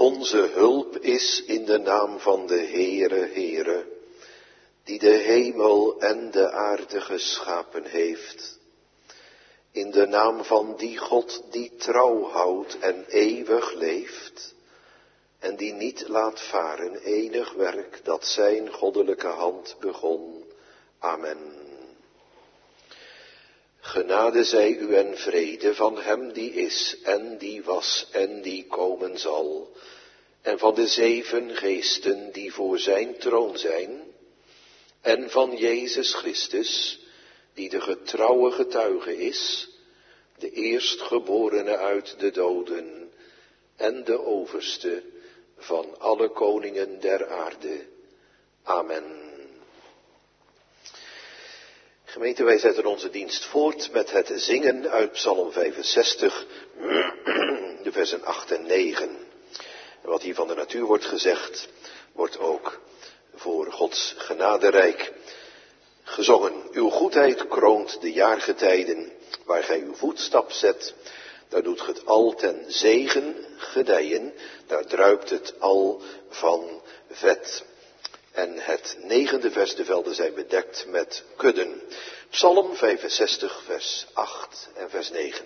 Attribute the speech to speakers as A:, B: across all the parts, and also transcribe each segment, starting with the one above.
A: Onze hulp is in de naam van de Heere, die de hemel en de aarde geschapen heeft. In de naam van die God die trouw houdt en eeuwig leeft, en die niet laat varen enig werk dat zijn goddelijke hand begon. Amen. Genade zij u en vrede van hem die is en die was en die komen zal, en van de 7 geesten die voor zijn troon zijn, en van Jezus Christus, die de getrouwe getuige is, de eerstgeborene uit de doden en de overste van alle koningen der aarde. Amen. Gemeente, wij zetten onze dienst voort met het zingen uit Psalm 65, de versen 8 en 9. En wat hier van de natuur wordt gezegd, wordt ook voor Gods genaderijk gezongen. Uw goedheid kroont de jaargetijden, waar gij uw voetstap zet, daar doet ge het al ten zegen gedijen, daar druipt het al van vet. En het 9e vers, de velden zijn bedekt met kudden. Psalm 65, vers 8 en vers 9.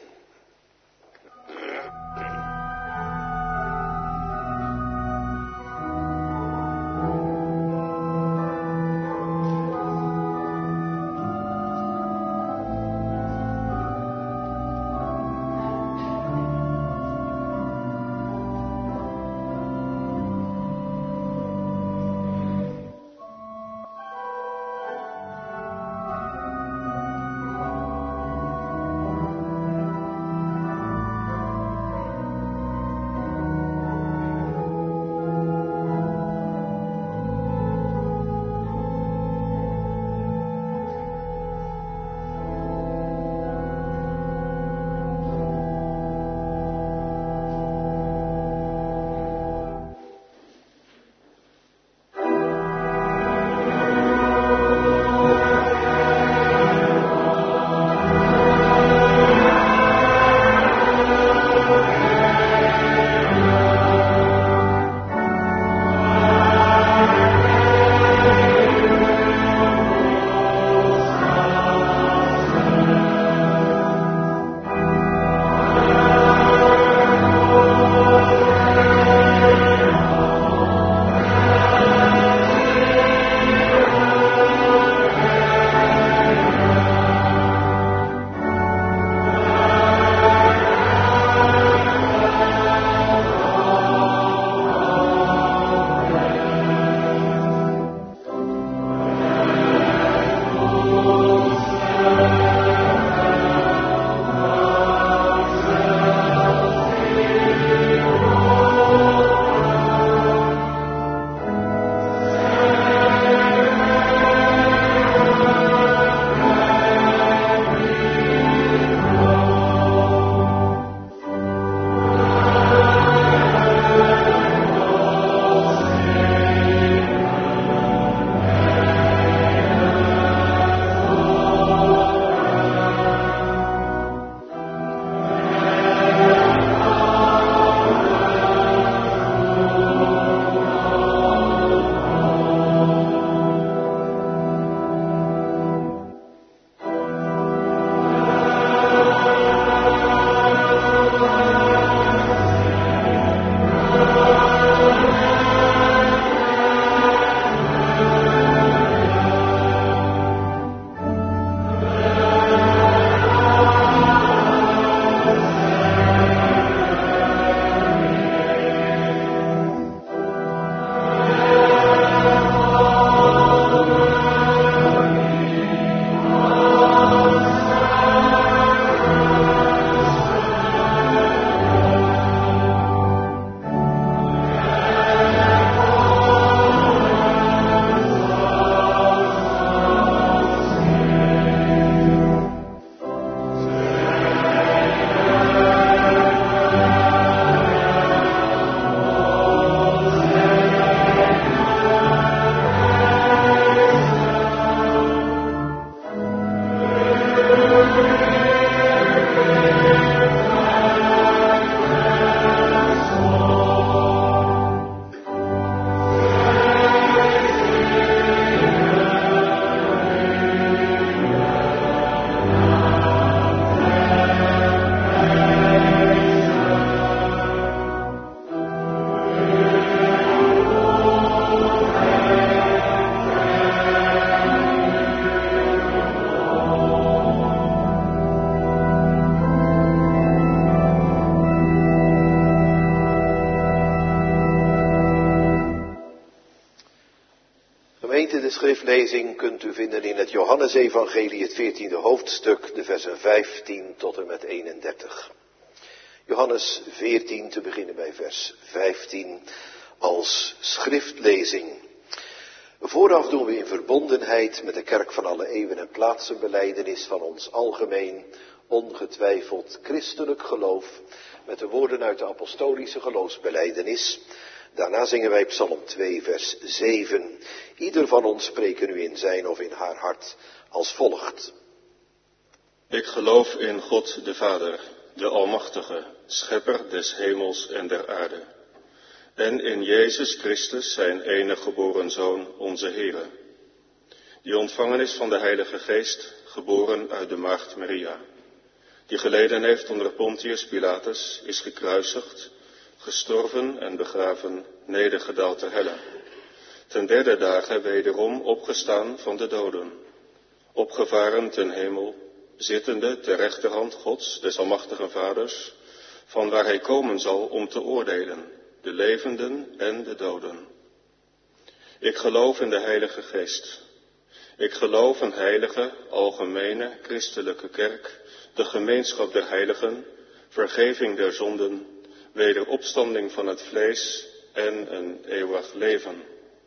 A: schriftlezing kunt u vinden in het Johannesevangelie, het 14e hoofdstuk, de versen 15 tot en met 31. Johannes 14, te beginnen bij vers 15, als schriftlezing. Vooraf doen we in verbondenheid met de kerk van alle eeuwen en plaatsen belijdenis van ons algemeen, ongetwijfeld christelijk geloof, met de woorden uit de apostolische geloofsbelijdenis. Daarna zingen wij Psalm 2, vers 7. Ieder van ons spreken nu in zijn of in haar hart als volgt.
B: Ik geloof in God de Vader, de Almachtige, schepper des hemels en der aarde. En in Jezus Christus, zijn enige geboren Zoon, onze Heere. Die ontvangen is van de Heilige Geest, geboren uit de maagd Maria. Die geleden heeft onder Pontius Pilatus, is gekruisigd, gestorven en begraven, nedergedaald ter helle. Ten derde dagen wederom opgestaan van de doden. Opgevaren ten hemel, zittende ter rechterhand Gods, des almachtigen Vaders, van waar hij komen zal om te oordelen, de levenden en de doden. Ik geloof in de Heilige Geest. Ik geloof een heilige, algemene, christelijke kerk, de gemeenschap der heiligen, vergeving der zonden, wederopstanding van het vlees en een eeuwig leven.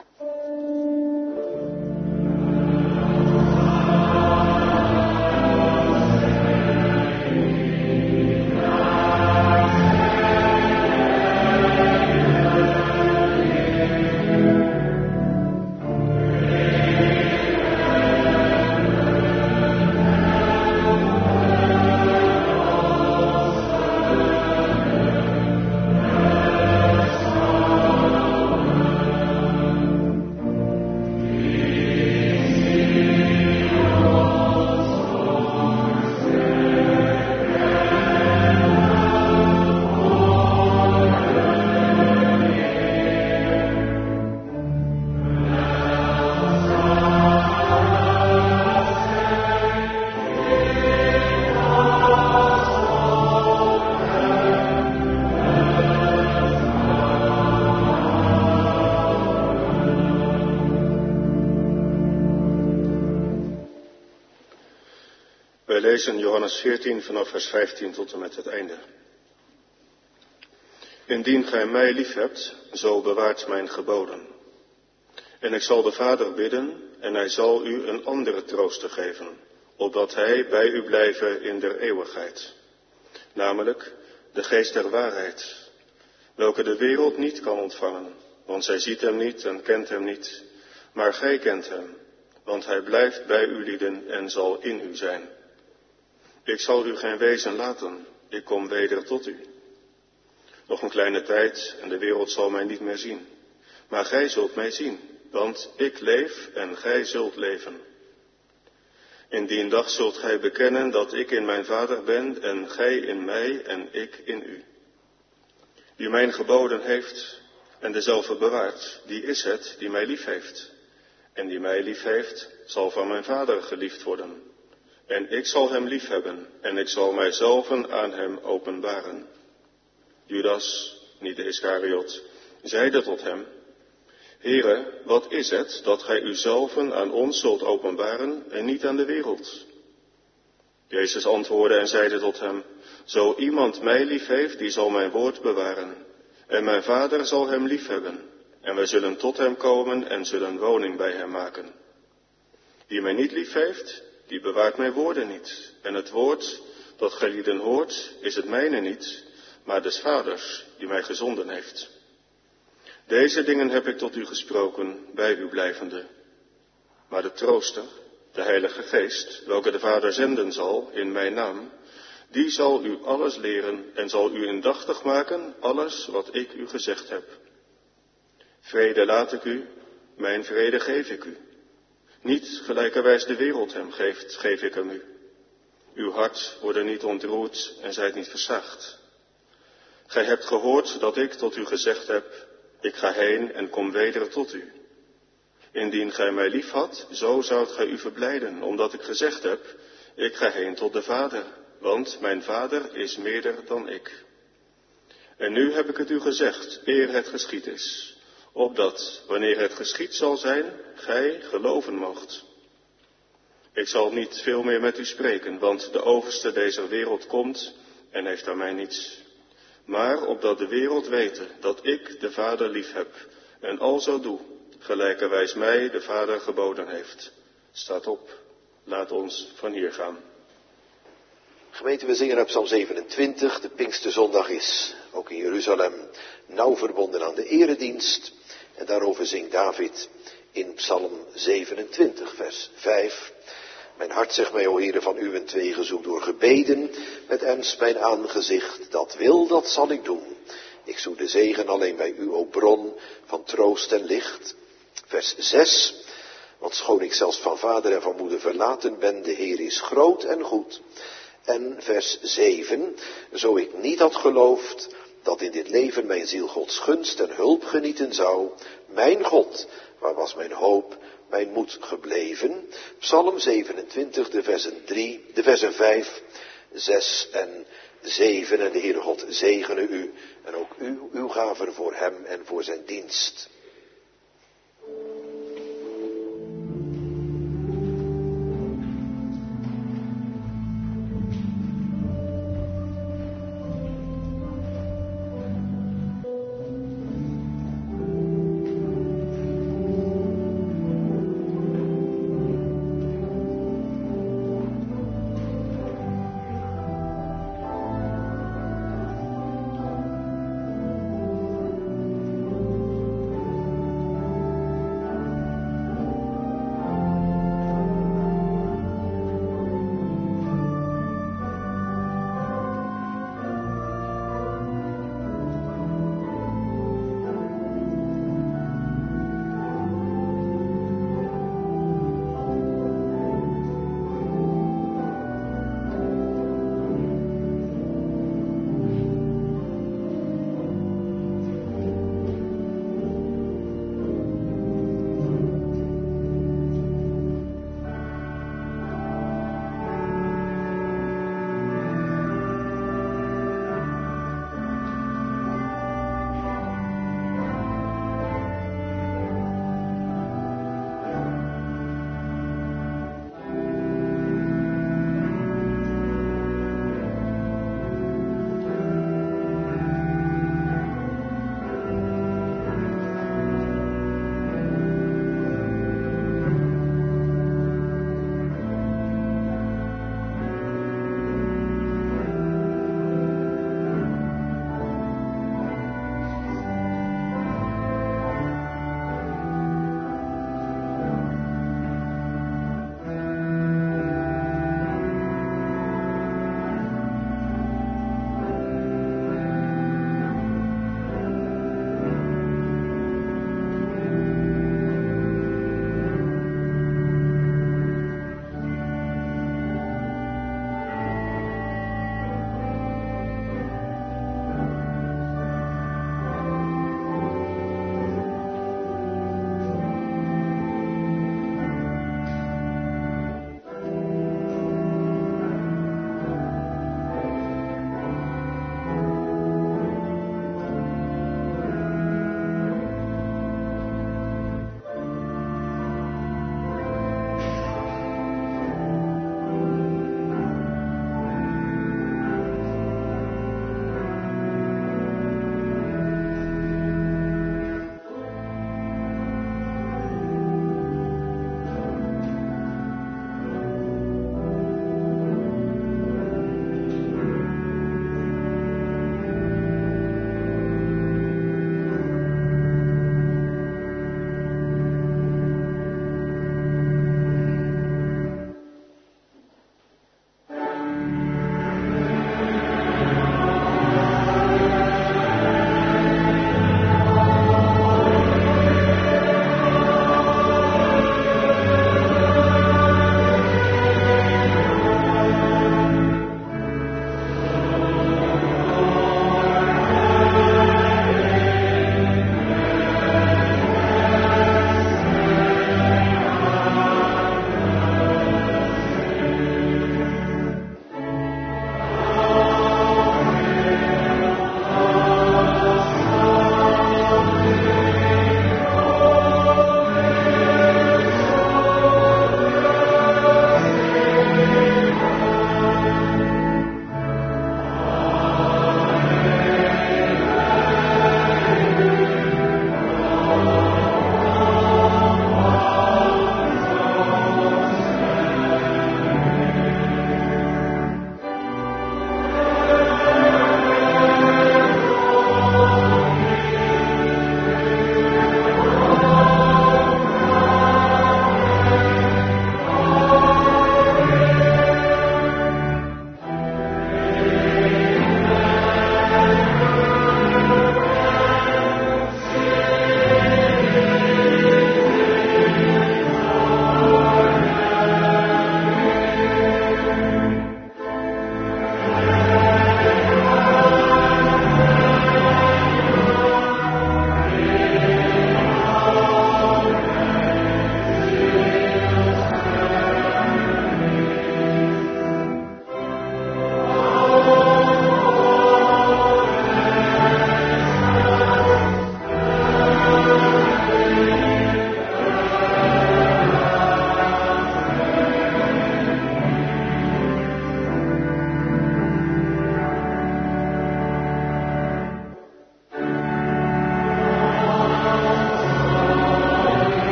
B: Wij lezen Johannes 14 vanaf vers 15 tot en met het einde. Indien gij mij liefhebt, zo bewaart mijn geboden. En ik zal de Vader bidden, en hij zal u een andere trooster geven, opdat hij bij u blijve in der eeuwigheid. Namelijk de geest der waarheid, welke de wereld niet kan ontvangen, want zij ziet hem niet en kent hem niet. Maar gij kent hem, want hij blijft bij u lieden en zal in u zijn. Ik zal u geen wezen laten, ik kom weder tot u. Nog een kleine tijd en de wereld zal mij niet meer zien. Maar gij zult mij zien, want ik leef en gij zult leven. In die dag zult gij bekennen dat ik in mijn Vader ben en gij in mij en ik in u. Wie mijn geboden heeft en dezelfde bewaart, die is het die mij lief heeft. En die mij lief heeft, zal van mijn Vader geliefd worden. En ik zal hem lief hebben en ik zal mijzelven aan hem openbaren. Judas, niet de Iskariot, zeide tot hem: Heere, wat is het dat gij uzelven aan ons zult openbaren en niet aan de wereld? Jezus antwoordde en zeide tot hem: Zo iemand mij lief heeft, die zal mijn woord bewaren. En mijn Vader zal hem lief hebben. En wij zullen tot hem komen en zullen woning bij hem maken. Die mij niet lief heeft, die bewaart mijn woorden niet. En het woord dat gij lieden hoort, is het mijne niet, maar des Vaders, die mij gezonden heeft. Deze dingen heb ik tot u gesproken, bij u blijvende. Maar de trooster, de Heilige Geest, welke de Vader zenden zal in mijn naam, die zal u alles leren en zal u indachtig maken, alles wat ik u gezegd heb. Vrede laat ik u, mijn vrede geef ik u. Niet gelijkerwijs de wereld hem geeft, geef ik hem u. Uw hart wordt niet ontroerd en zijt niet versaagd. Gij hebt gehoord dat ik tot u gezegd heb: ik ga heen en kom weder tot u. Indien gij mij lief had, zo zoudt gij u verblijden, omdat ik gezegd heb: ik ga heen tot de Vader, want mijn Vader is meerder dan ik. En nu heb ik het u gezegd, eer het geschied is, opdat, wanneer het geschied zal zijn, gij geloven moogt. Ik zal niet veel meer met u spreken, want de overste deze wereld komt en heeft aan mij niets. Maar opdat de wereld wete dat ik de Vader lief heb en alzo doe, gelijkerwijs mij de Vader geboden heeft. Staat op, laat ons van hier gaan.
A: Gemeente, we zingen uit Psalm 27. De Pinksterzondag is ook in Jeruzalem nauw verbonden aan de eredienst. En daarover zingt David in Psalm 27, vers 5. Mijn hart zegt mij, o Heere, van uwentwege zoek door gebeden, met ernst mijn aangezicht. Dat wil, dat zal ik doen. Ik zoek de zegen alleen bij u, o bron van troost en licht. Vers 6. Want schoon ik zelfs van vader en van moeder verlaten ben, de Heer is groot en goed. En vers 7. Zo ik niet had geloofd dat in dit leven mijn ziel Gods gunst en hulp genieten zou. Mijn God, waar was mijn hoop, mijn moed gebleven? Psalm 27, de versen 5, 6 en 7. En de Heere God zegene u en ook uw gaven voor hem en voor zijn dienst.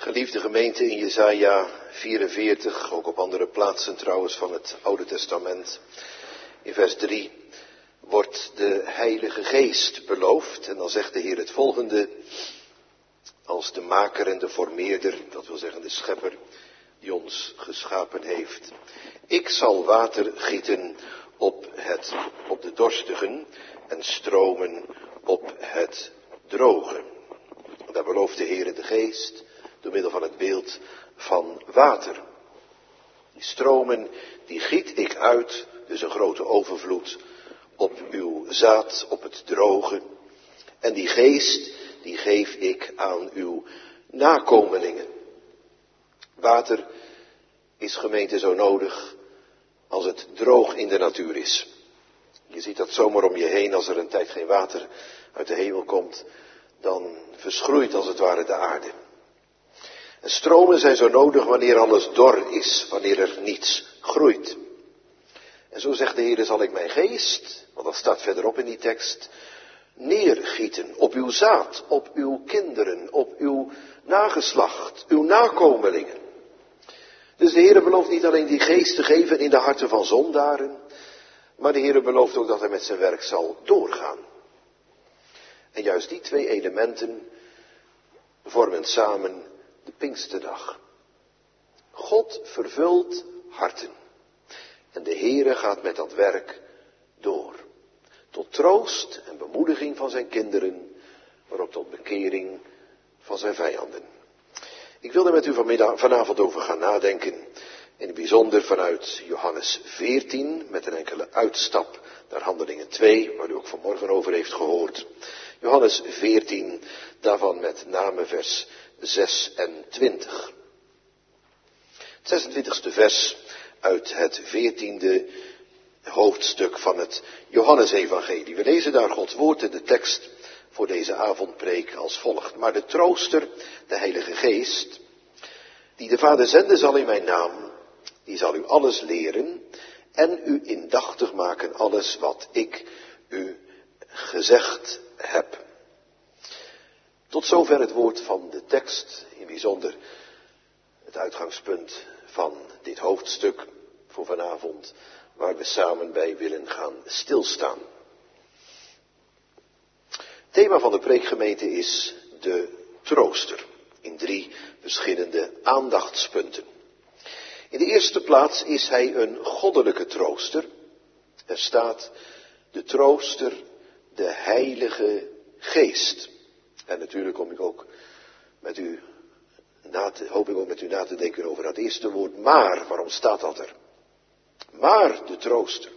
A: Geliefde gemeente, in Jesaja 44, ook op andere plaatsen trouwens van het Oude Testament, in vers 3, wordt de Heilige Geest beloofd. En dan zegt de Heer het volgende: als de maker en de formeerder, dat wil zeggen de schepper, die ons geschapen heeft. Ik zal water gieten op de dorstigen en stromen op het droge. Daar belooft de Heer de Geest door middel van het beeld van water. Die stromen, die giet ik uit, dus een grote overvloed, op uw zaad, op het droge. En die geest, die geef ik aan uw nakomelingen. Water is, gemeente, zo nodig als het droog in de natuur is. Je ziet dat zomaar om je heen, als er een tijd geen water uit de hemel komt, dan verschroeit als het ware de aarde. En stromen zijn zo nodig wanneer alles dor is, wanneer er niets groeit. En zo zegt de Heer, zal ik mijn geest, want dat staat verderop in die tekst, neergieten op uw zaad, op uw kinderen, op uw nageslacht, uw nakomelingen. Dus de Heer belooft niet alleen die geest te geven in de harten van zondaren, maar de Heer belooft ook dat hij met zijn werk zal doorgaan. En juist die twee elementen vormen samen de Pinksterdag. God vervult harten. En de Heere gaat met dat werk door. Tot troost en bemoediging van zijn kinderen, maar ook tot bekering van zijn vijanden. Ik wil er met u vanavond over gaan nadenken. In het bijzonder vanuit Johannes 14, met een enkele uitstap naar Handelingen 2, waar u ook vanmorgen over heeft gehoord. Johannes 14, daarvan met name vers 26. Het 26e vers uit het 14e hoofdstuk van het Johannesevangelie. We lezen daar Gods woord in de tekst voor deze avondpreek als volgt. Maar de trooster, de Heilige Geest, die de Vader zenden zal in mijn naam, die zal u alles leren en u indachtig maken alles wat ik u gezegd heb. Tot zover het woord van de tekst, in bijzonder het uitgangspunt van dit hoofdstuk voor vanavond, waar we samen bij willen gaan stilstaan. Het thema van de preekgemeente is de trooster, in 3 verschillende aandachtspunten. In de eerste plaats is hij een goddelijke trooster. Er staat de trooster, de Heilige Geest. En natuurlijk hoop ik ook met u na te denken over dat eerste woord maar. Waarom staat dat er? Maar de trooster.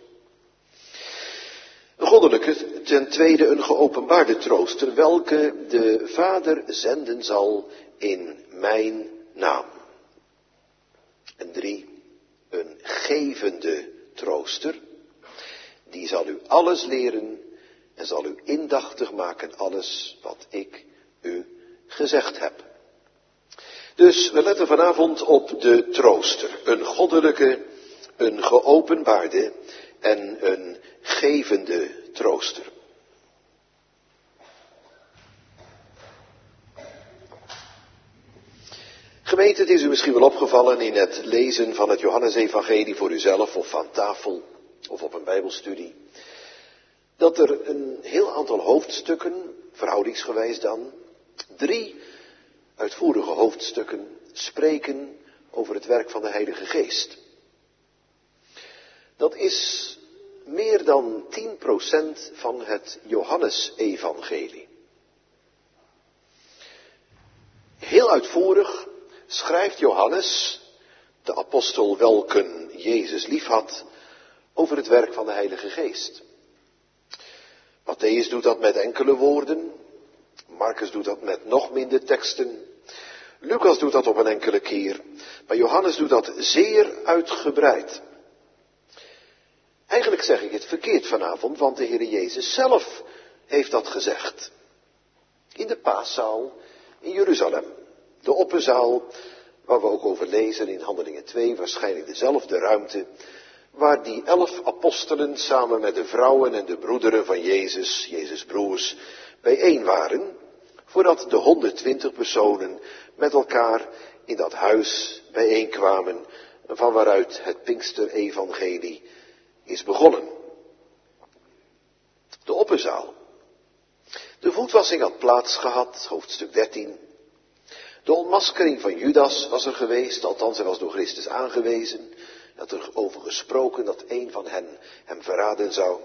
A: Een goddelijke, ten tweede een geopenbaarde trooster, welke de Vader zenden zal in mijn naam. En 3, een gevende trooster, die zal u alles leren en zal u indachtig maken alles wat ik u gezegd heb. Dus we letten vanavond op de trooster, een goddelijke, een geopenbaarde en een gevende trooster. Gemeente, het is u misschien wel opgevallen in het lezen van het Johannesevangelie voor uzelf of van tafel of op een bijbelstudie, dat er een heel aantal hoofdstukken, verhoudingsgewijs dan, 3 uitvoerige hoofdstukken spreken over het werk van de Heilige Geest. Dat is meer dan 10% van het Johannesevangelie. Heel uitvoerig schrijft Johannes, de apostel welken Jezus liefhad, over het werk van de Heilige Geest. Mattheüs doet dat met enkele woorden, Marcus doet dat met nog minder teksten, Lucas doet dat op een enkele keer, maar Johannes doet dat zeer uitgebreid. Eigenlijk zeg ik het verkeerd vanavond, want de Heer Jezus zelf heeft dat gezegd. In de paaszaal in Jeruzalem. De opperzaal, waar we ook over lezen in Handelingen 2, waarschijnlijk dezelfde ruimte, waar die 11 apostelen samen met de vrouwen en de broederen van Jezus, Jezus' broers, bijeen waren, voordat de 120 personen met elkaar in dat huis bijeenkwamen, van waaruit het Pinkster-evangelie is begonnen. De opperzaal. De voetwassing had plaats gehad, hoofdstuk 13. De ontmaskering van Judas was er geweest, althans hij was door Christus aangewezen. Hij had er over gesproken dat een van hen hem verraden zou.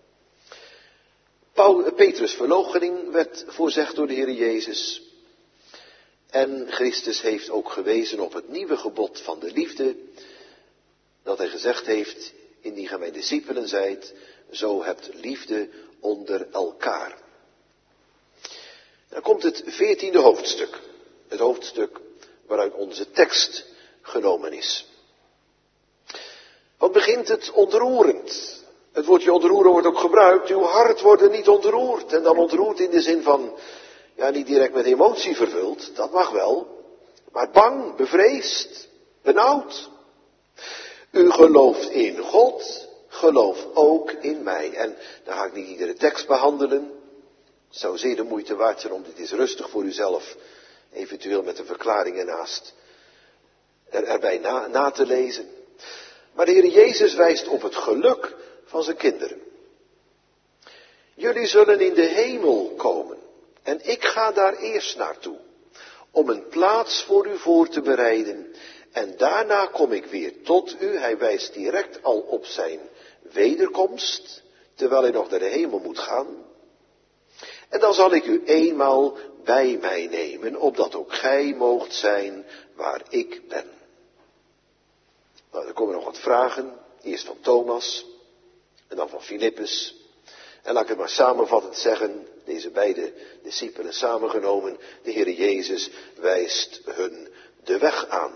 A: Petrus' verloochening werd voorzegd door de Heer Jezus. En Christus heeft ook gewezen op het nieuwe gebod van de liefde, dat hij gezegd heeft, indien gij mijn discipelen zijt, zo hebt liefde onder elkaar. Dan komt het 14e hoofdstuk. Het hoofdstuk waaruit onze tekst genomen is. Wat begint het ontroerend? Het woordje ontroeren wordt ook gebruikt. Uw hart wordt niet ontroerd. En dan ontroerd in de zin van, ja, niet direct met emotie vervuld. Dat mag wel. Maar bang, bevreesd, benauwd. U gelooft in God, geloof ook in mij. En dan ga ik niet iedere tekst behandelen. Het zou zeer de moeite waard zijn om dit eens rustig voor uzelf, eventueel met de verklaringen naast, erbij na te lezen. Maar de Heer Jezus wijst op het geluk van zijn kinderen. Jullie zullen in de hemel komen. En ik ga daar eerst naartoe. Om een plaats voor u voor te bereiden. En daarna kom ik weer tot u. Hij wijst direct al op zijn wederkomst. Terwijl hij nog naar de hemel moet gaan. En dan zal ik u eenmaal bij mij nemen. Opdat ook gij moogt zijn waar ik ben. Nou, er komen nog wat vragen. Eerst van Thomas. En dan van Filippus. En laat ik het maar samenvattend zeggen. Deze beide discipelen samengenomen. De Heer Jezus wijst hun de weg aan.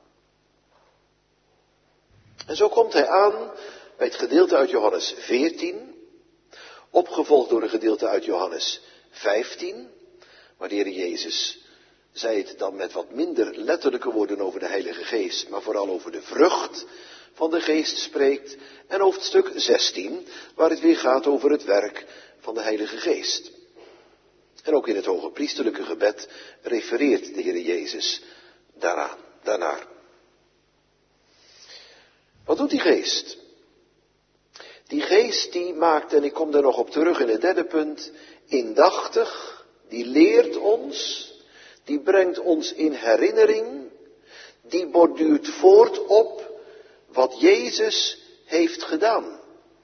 A: En zo komt hij aan bij het gedeelte uit Johannes 14. Opgevolgd door een gedeelte uit Johannes 15. Maar de Heer Jezus zei het dan met wat minder letterlijke woorden over de Heilige Geest. Maar vooral over de vrucht van de Geest spreekt. En hoofdstuk 16, waar het weer gaat over het werk van de Heilige Geest. En ook in het hoge priesterlijke gebed refereert de Heer Jezus daarnaar. Wat doet die Geest? Die Geest die maakt, en ik kom daar nog op terug in het derde punt, indachtig, die leert ons, die brengt ons in herinnering, die borduurt voort op wat Jezus heeft gedaan.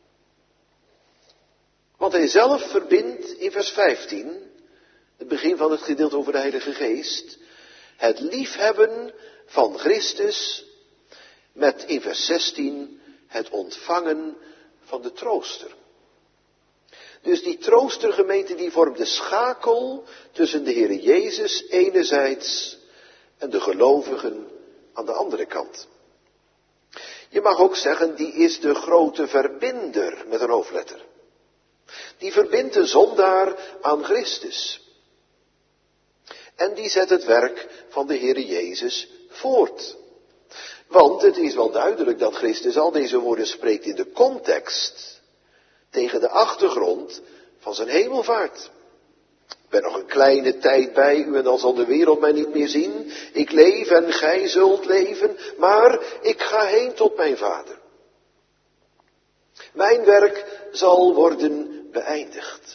A: Want hij zelf verbindt in vers 15, het begin van het gedeelte over de Heilige Geest, het liefhebben van Christus met in vers 16 het ontvangen van de trooster. Dus die troostergemeente die vormt de schakel tussen de Heere Jezus enerzijds en de gelovigen aan de andere kant. Je mag ook zeggen, die is de grote verbinder met een hoofdletter. Die verbindt de zondaar aan Christus. En die zet het werk van de Heere Jezus voort. Want het is wel duidelijk dat Christus al deze woorden spreekt in de context, tegen de achtergrond van zijn hemelvaart. Ik ben nog een kleine tijd bij u en dan zal de wereld mij niet meer zien. Ik leef en gij zult leven, maar ik ga heen tot mijn Vader. Mijn werk zal worden beëindigd.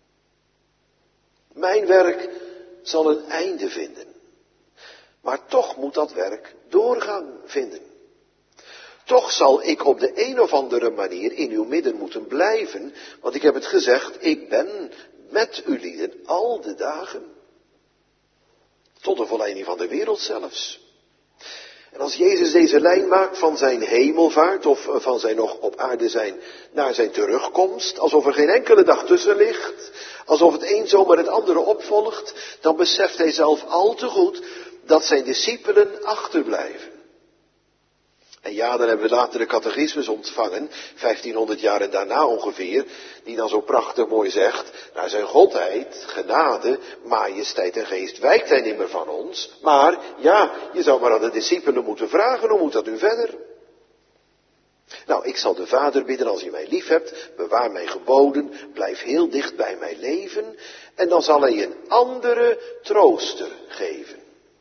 A: Mijn werk zal een einde vinden. Maar toch moet dat werk doorgang vinden. Toch zal ik op de een of andere manier in uw midden moeten blijven, want ik heb het gezegd, ik ben met u lieden al de dagen. Tot de volleinding van de wereld zelfs. En als Jezus deze lijn maakt van zijn hemelvaart, of van zijn nog op aarde zijn, naar zijn terugkomst, alsof er geen enkele dag tussen ligt, alsof het een zomaar het andere opvolgt, dan beseft hij zelf al te goed dat zijn discipelen achterblijven. En ja, dan hebben we later de catechismus ontvangen, 1500 jaar en daarna ongeveer, die dan zo prachtig mooi zegt, naar zijn godheid, genade, majesteit en geest wijkt hij niet meer van ons. Maar ja, je zou maar aan de discipelen moeten vragen, hoe moet dat nu verder? Nou, ik zal de Vader bidden, als je mij lief hebt, bewaar mijn geboden, blijf heel dicht bij mij leven, en dan zal hij een andere trooster geven.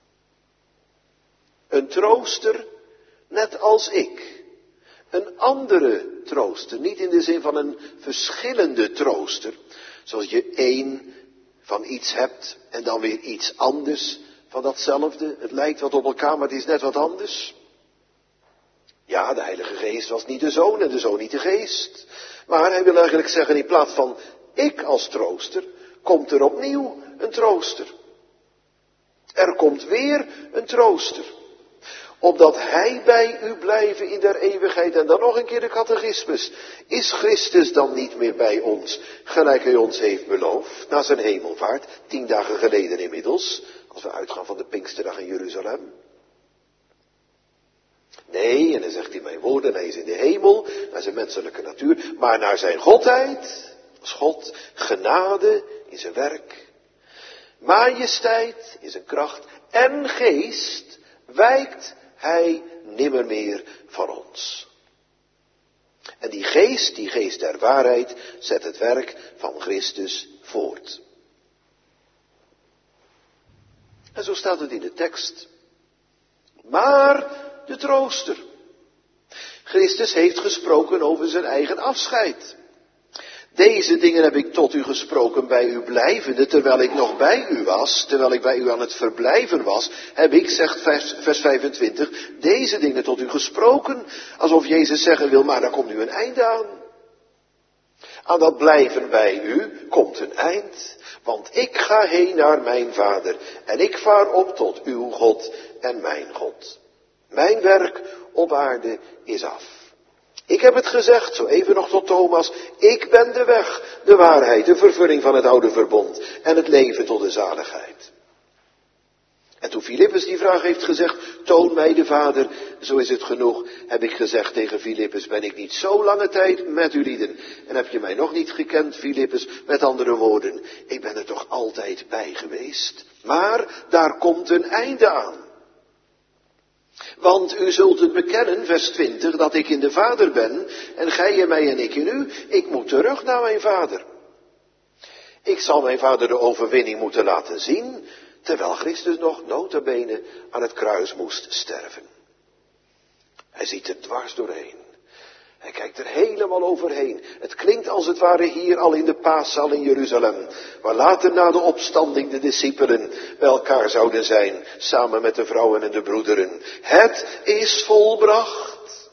A: Een trooster net als ik. Een andere trooster, niet in de zin van een verschillende trooster, zoals je één van iets hebt en dan weer iets anders van datzelfde. Het lijkt wat op elkaar, maar het is net wat anders. Ja, de Heilige Geest was niet de Zoon en de Zoon niet de Geest. Maar hij wil eigenlijk zeggen, in plaats van ik als trooster, komt er opnieuw een trooster. Er komt weer een trooster. Opdat hij bij u blijven in der eeuwigheid. En dan nog een keer de catechismus. Is Christus dan niet meer bij ons, gelijk hij ons heeft beloofd, na zijn hemelvaart, 10 dagen geleden inmiddels, als we uitgaan van de Pinksterdag in Jeruzalem? Nee, en dan zegt hij mijn woorden, hij is in de hemel, naar zijn menselijke natuur, maar naar zijn godheid, als God, genade in zijn werk, majesteit in zijn kracht en geest, wijkt hij nimmer meer van ons. En die geest der waarheid, zet het werk van Christus voort. En zo staat het in de tekst. Maar de trooster. Christus heeft gesproken over zijn eigen afscheid. Deze dingen heb ik tot u gesproken bij u blijvende, terwijl ik nog bij u was, terwijl ik bij u aan het verblijven was, heb ik, zegt vers 25, deze dingen tot u gesproken, alsof Jezus zeggen wil, maar daar komt nu een einde aan. Aan dat blijven bij u komt een eind, want ik ga heen naar mijn Vader en ik vaar op tot uw God en mijn God. Mijn werk op aarde is af. Ik heb het gezegd, zo even nog tot Thomas, ik ben de weg, de waarheid, de vervulling van het oude verbond en het leven tot de zaligheid. En toen Filippus die vraag heeft gezegd, toon mij de Vader, zo is het genoeg, heb ik gezegd tegen Filippus, ben ik niet zo lange tijd met u lieden en heb je mij nog niet gekend, Filippus, met andere woorden, ik ben er toch altijd bij geweest. Maar daar komt een einde aan. Want u zult het bekennen, vers 20, dat ik in de Vader ben, en gij in mij en ik in u. Ik moet terug naar mijn Vader. Ik zal mijn Vader de overwinning moeten laten zien, terwijl Christus nog nota bene aan het kruis moest sterven. Hij ziet er dwars doorheen. Hij kijkt er helemaal overheen. Het klinkt als het ware hier al in de paaszaal in Jeruzalem, waar later na de opstanding de discipelen bij elkaar zouden zijn, samen met de vrouwen en de broederen. Het is volbracht.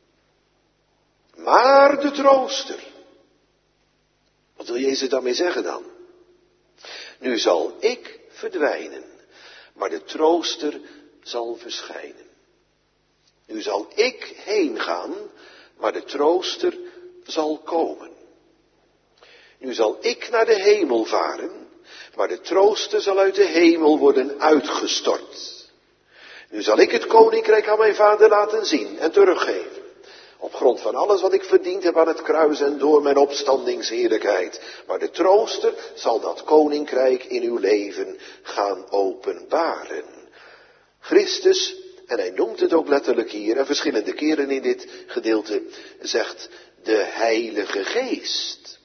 A: Maar de trooster. Wat wil Jezus daarmee zeggen dan? Nu zal ik verdwijnen, maar de trooster zal verschijnen. Nu zal ik heen gaan, maar de trooster zal komen. Nu zal ik naar de hemel varen, maar de trooster zal uit de hemel worden uitgestort. Nu zal ik het koninkrijk aan mijn Vader laten zien en teruggeven. Op grond van alles wat ik verdiend heb aan het kruis en door mijn opstandingsheerlijkheid. Maar de trooster zal dat koninkrijk in uw leven gaan openbaren. Christus, en hij noemt het ook letterlijk hier, en verschillende keren in dit gedeelte, zegt de Heilige Geest.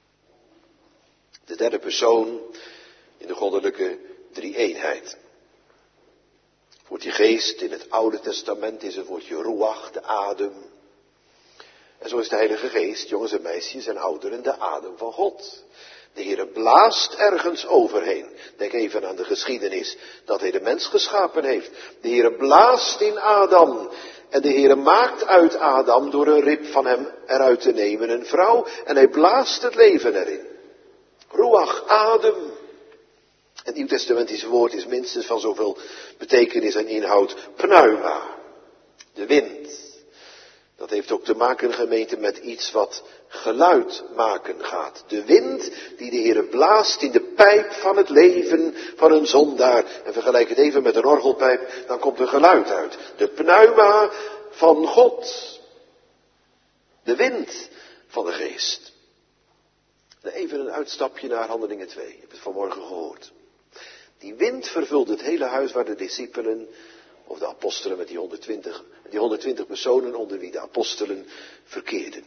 A: De derde persoon in de goddelijke drie-eenheid. Het woordje geest in het Oude Testament is het woordje ruach, de adem. En zo is de Heilige Geest, jongens en meisjes en ouderen, de adem van God. De Heere blaast ergens overheen. Denk even aan de geschiedenis dat hij de mens geschapen heeft. De Heere blaast in Adam. En de Heere maakt uit Adam door een rib van hem eruit te nemen een vrouw. En hij blaast het leven erin. Ruach, adem. Het Nieuwtestamentische woord is minstens van zoveel betekenis en inhoud. Pneuma, de wind. Dat heeft ook te maken, gemeente, met iets wat geluid maken gaat. De wind die de Heere blaast in de pijp van het leven van een zondaar. En vergelijk het even met een orgelpijp, dan komt er geluid uit. De pneuma van God. De wind van de geest. En even een uitstapje naar Handelingen 2. Ik heb het vanmorgen gehoord. Die wind vervulde het hele huis waar de discipelen Of de apostelen met die 120 personen onder wie de apostelen verkeerden.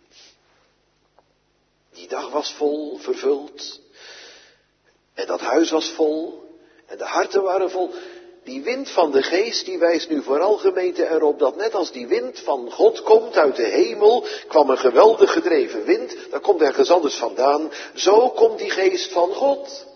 A: Die dag was vol, vervuld. En dat huis was vol. En de harten waren vol. Die wind van de geest, die wijst nu vooral, gemeente, erop dat net als die wind van God komt uit de hemel, kwam een geweldig gedreven wind, daar komt ergens anders vandaan, zo komt die geest van God.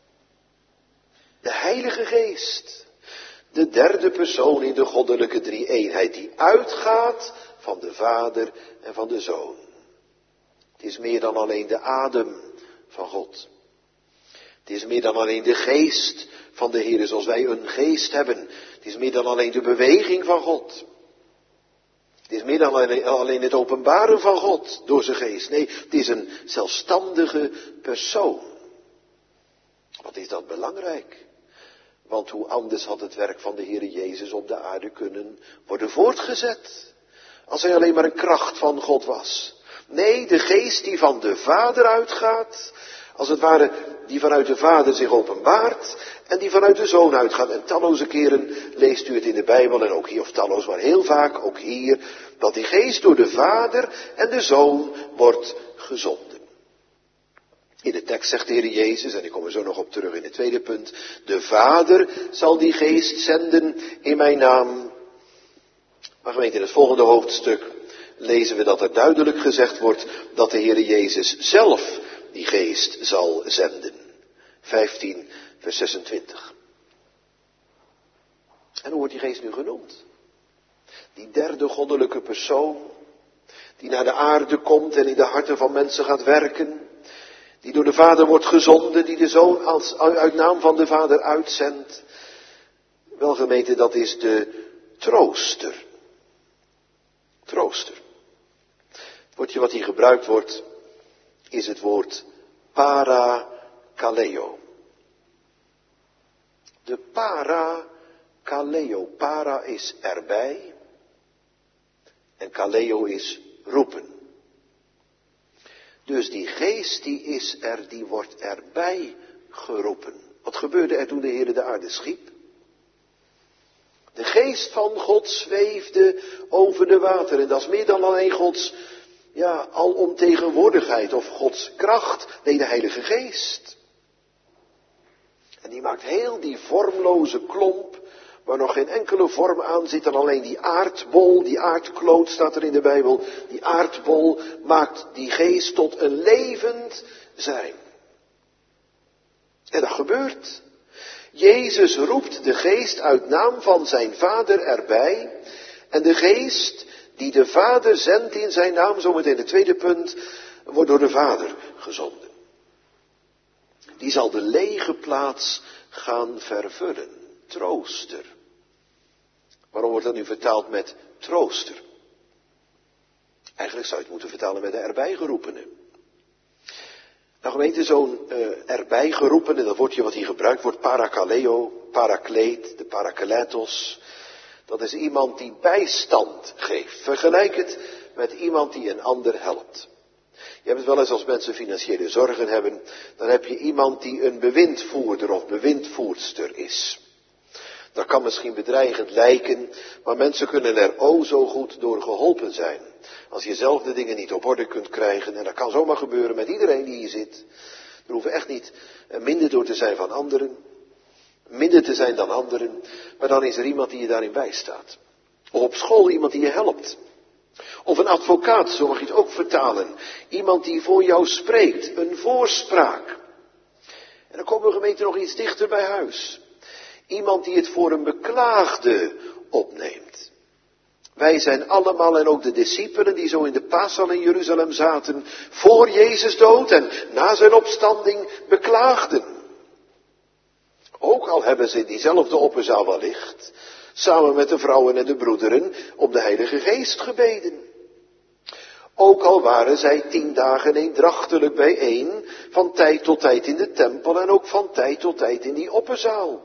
A: De Heilige Geest, de derde persoon in de goddelijke drie-eenheid, die uitgaat van de Vader en van de Zoon. Het is meer dan alleen de adem van God. Het is meer dan alleen de geest van de Heer, zoals wij een geest hebben. Het is meer dan alleen de beweging van God. Het is meer dan alleen het openbaren van God door zijn geest. Nee, het is een zelfstandige persoon. Wat is dat belangrijk? Want hoe anders had het werk van de Heer Jezus op de aarde kunnen worden voortgezet, als hij alleen maar een kracht van God was. Nee, de geest die van de Vader uitgaat, als het ware die vanuit de Vader zich openbaart en die vanuit de Zoon uitgaat. En talloze keren leest u het in de Bijbel en ook hier, of talloze, maar heel vaak ook hier, dat die geest door de Vader en de Zoon wordt gezonden. In de tekst zegt de Heer Jezus, en ik kom er zo nog op terug in het tweede punt, de Vader zal die geest zenden in mijn naam. Maar gemeente, in het volgende hoofdstuk lezen we dat er duidelijk gezegd wordt dat de Heer Jezus zelf die geest zal zenden. 15 vers 26. En hoe wordt die geest nu genoemd? Die derde goddelijke persoon, die naar de aarde komt en in de harten van mensen gaat werken, die door de Vader wordt gezonden, die de Zoon uit naam van de Vader uitzendt. Wel gemeente, dat is de trooster. Trooster. Het woordje wat hier gebruikt wordt, is het woord parakaleo. De parakaleo. Para is erbij. En kaleo is roepen. Dus die geest die is er, die wordt erbij geroepen. Wat gebeurde er toen de Heer de aarde schiep? De geest van God zweefde over de wateren. En dat is meer dan alleen Gods alomtegenwoordigheid of Gods kracht. Nee, de Heilige Geest. En die maakt heel die vormloze klomp, waar nog geen enkele vorm aan zit dan alleen die aardbol, die aardkloot staat er in de Bijbel. Die aardbol maakt die geest tot een levend zijn. En dat gebeurt. Jezus roept de geest uit naam van zijn Vader erbij. En de geest die de Vader zendt in zijn naam, zometeen het tweede punt, wordt door de Vader gezonden. Die zal de lege plaats gaan vervullen. Trooster. Waarom wordt dat nu vertaald met trooster? Eigenlijk zou je het moeten vertalen met de erbijgeroepene. Nou gemeente, zo'n erbijgeroepene, dat woordje wat hier gebruikt wordt, parakaleo, parakleet, de parakletos. Dat is iemand die bijstand geeft. Vergelijk het met iemand die een ander helpt. Je hebt het wel eens als mensen financiële zorgen hebben, dan heb je iemand die een bewindvoerder of bewindvoerster is. Dat kan misschien bedreigend lijken, maar mensen kunnen er zo goed door geholpen zijn. Als je zelf de dingen niet op orde kunt krijgen, en dat kan zomaar gebeuren met iedereen die hier zit. Er hoeven echt niet minder door te zijn van anderen, minder te zijn dan anderen, maar dan is er iemand die je daarin bijstaat. Of op school iemand die je helpt. Of een advocaat, zo mag je het ook vertalen. Iemand die voor jou spreekt, een voorspraak. En dan komen we gemeente nog iets dichter bij huis. Iemand die het voor een beklaagde opneemt. Wij zijn allemaal, en ook de discipelen die zo in de paaszaal in Jeruzalem zaten, voor Jezus dood en na zijn opstanding beklaagden. Ook al hebben ze in diezelfde opperzaal wellicht, samen met de vrouwen en de broederen, om de Heilige Geest gebeden. Ook al waren zij 10 dagen eendrachtelijk bijeen, van tijd tot tijd in de tempel en ook van tijd tot tijd in die opperzaal.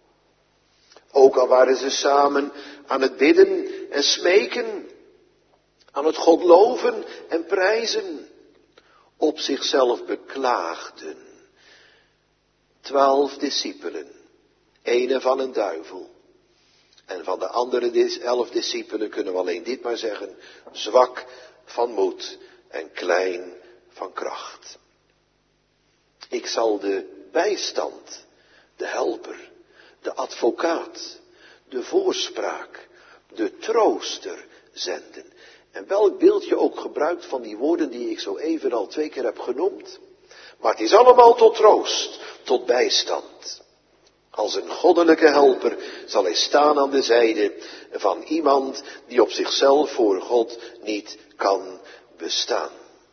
A: Ook al waren ze samen aan het bidden en smeken, aan het God loven en prijzen, op zichzelf beklaagden. 12 discipelen, 1 van een duivel. En van de andere 11 discipelen kunnen we alleen dit maar zeggen: zwak van moed en klein van kracht. Ik zal de bijstand, de helper, de advocaat, de voorspraak, de trooster zenden. En welk beeld je ook gebruikt van die woorden die ik zo even al 2 keer heb genoemd. Maar het is allemaal tot troost, tot bijstand. Als een goddelijke helper zal hij staan aan de zijde van iemand die op zichzelf voor God niet kan bestaan.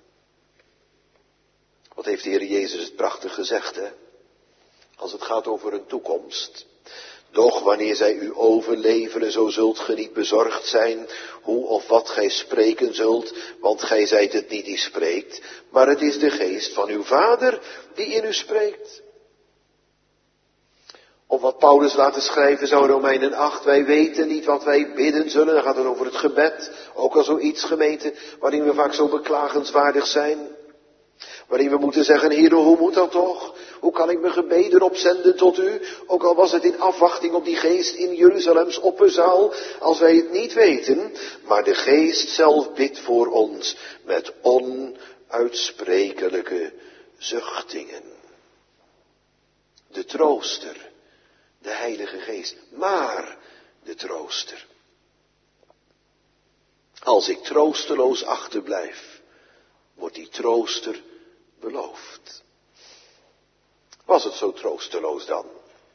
A: Wat heeft de Heer Jezus het prachtig gezegd, hè? Als het gaat over een toekomst. Doch wanneer zij u overleveren, zo zult ge niet bezorgd zijn hoe of wat gij spreken zult, want gij zijt het niet die spreekt, maar het is de geest van uw Vader die in u spreekt. Of wat Paulus laten schrijven zou, Romeinen 8, wij weten niet wat wij bidden zullen. Dan gaat het over het gebed, ook al zoiets gemeente, waarin we vaak zo beklagenswaardig zijn. Waarin we moeten zeggen, Heer, hoe moet dat toch? Hoe kan ik mijn gebeden opzenden tot u? Ook al was het in afwachting op die geest in Jeruzalems opperzaal, als wij het niet weten. Maar de geest zelf bidt voor ons met onuitsprekelijke zuchtingen. De trooster, de Heilige Geest, maar de trooster. Als ik troosteloos achterblijf, wordt die trooster beloofd. Was het zo troosteloos dan?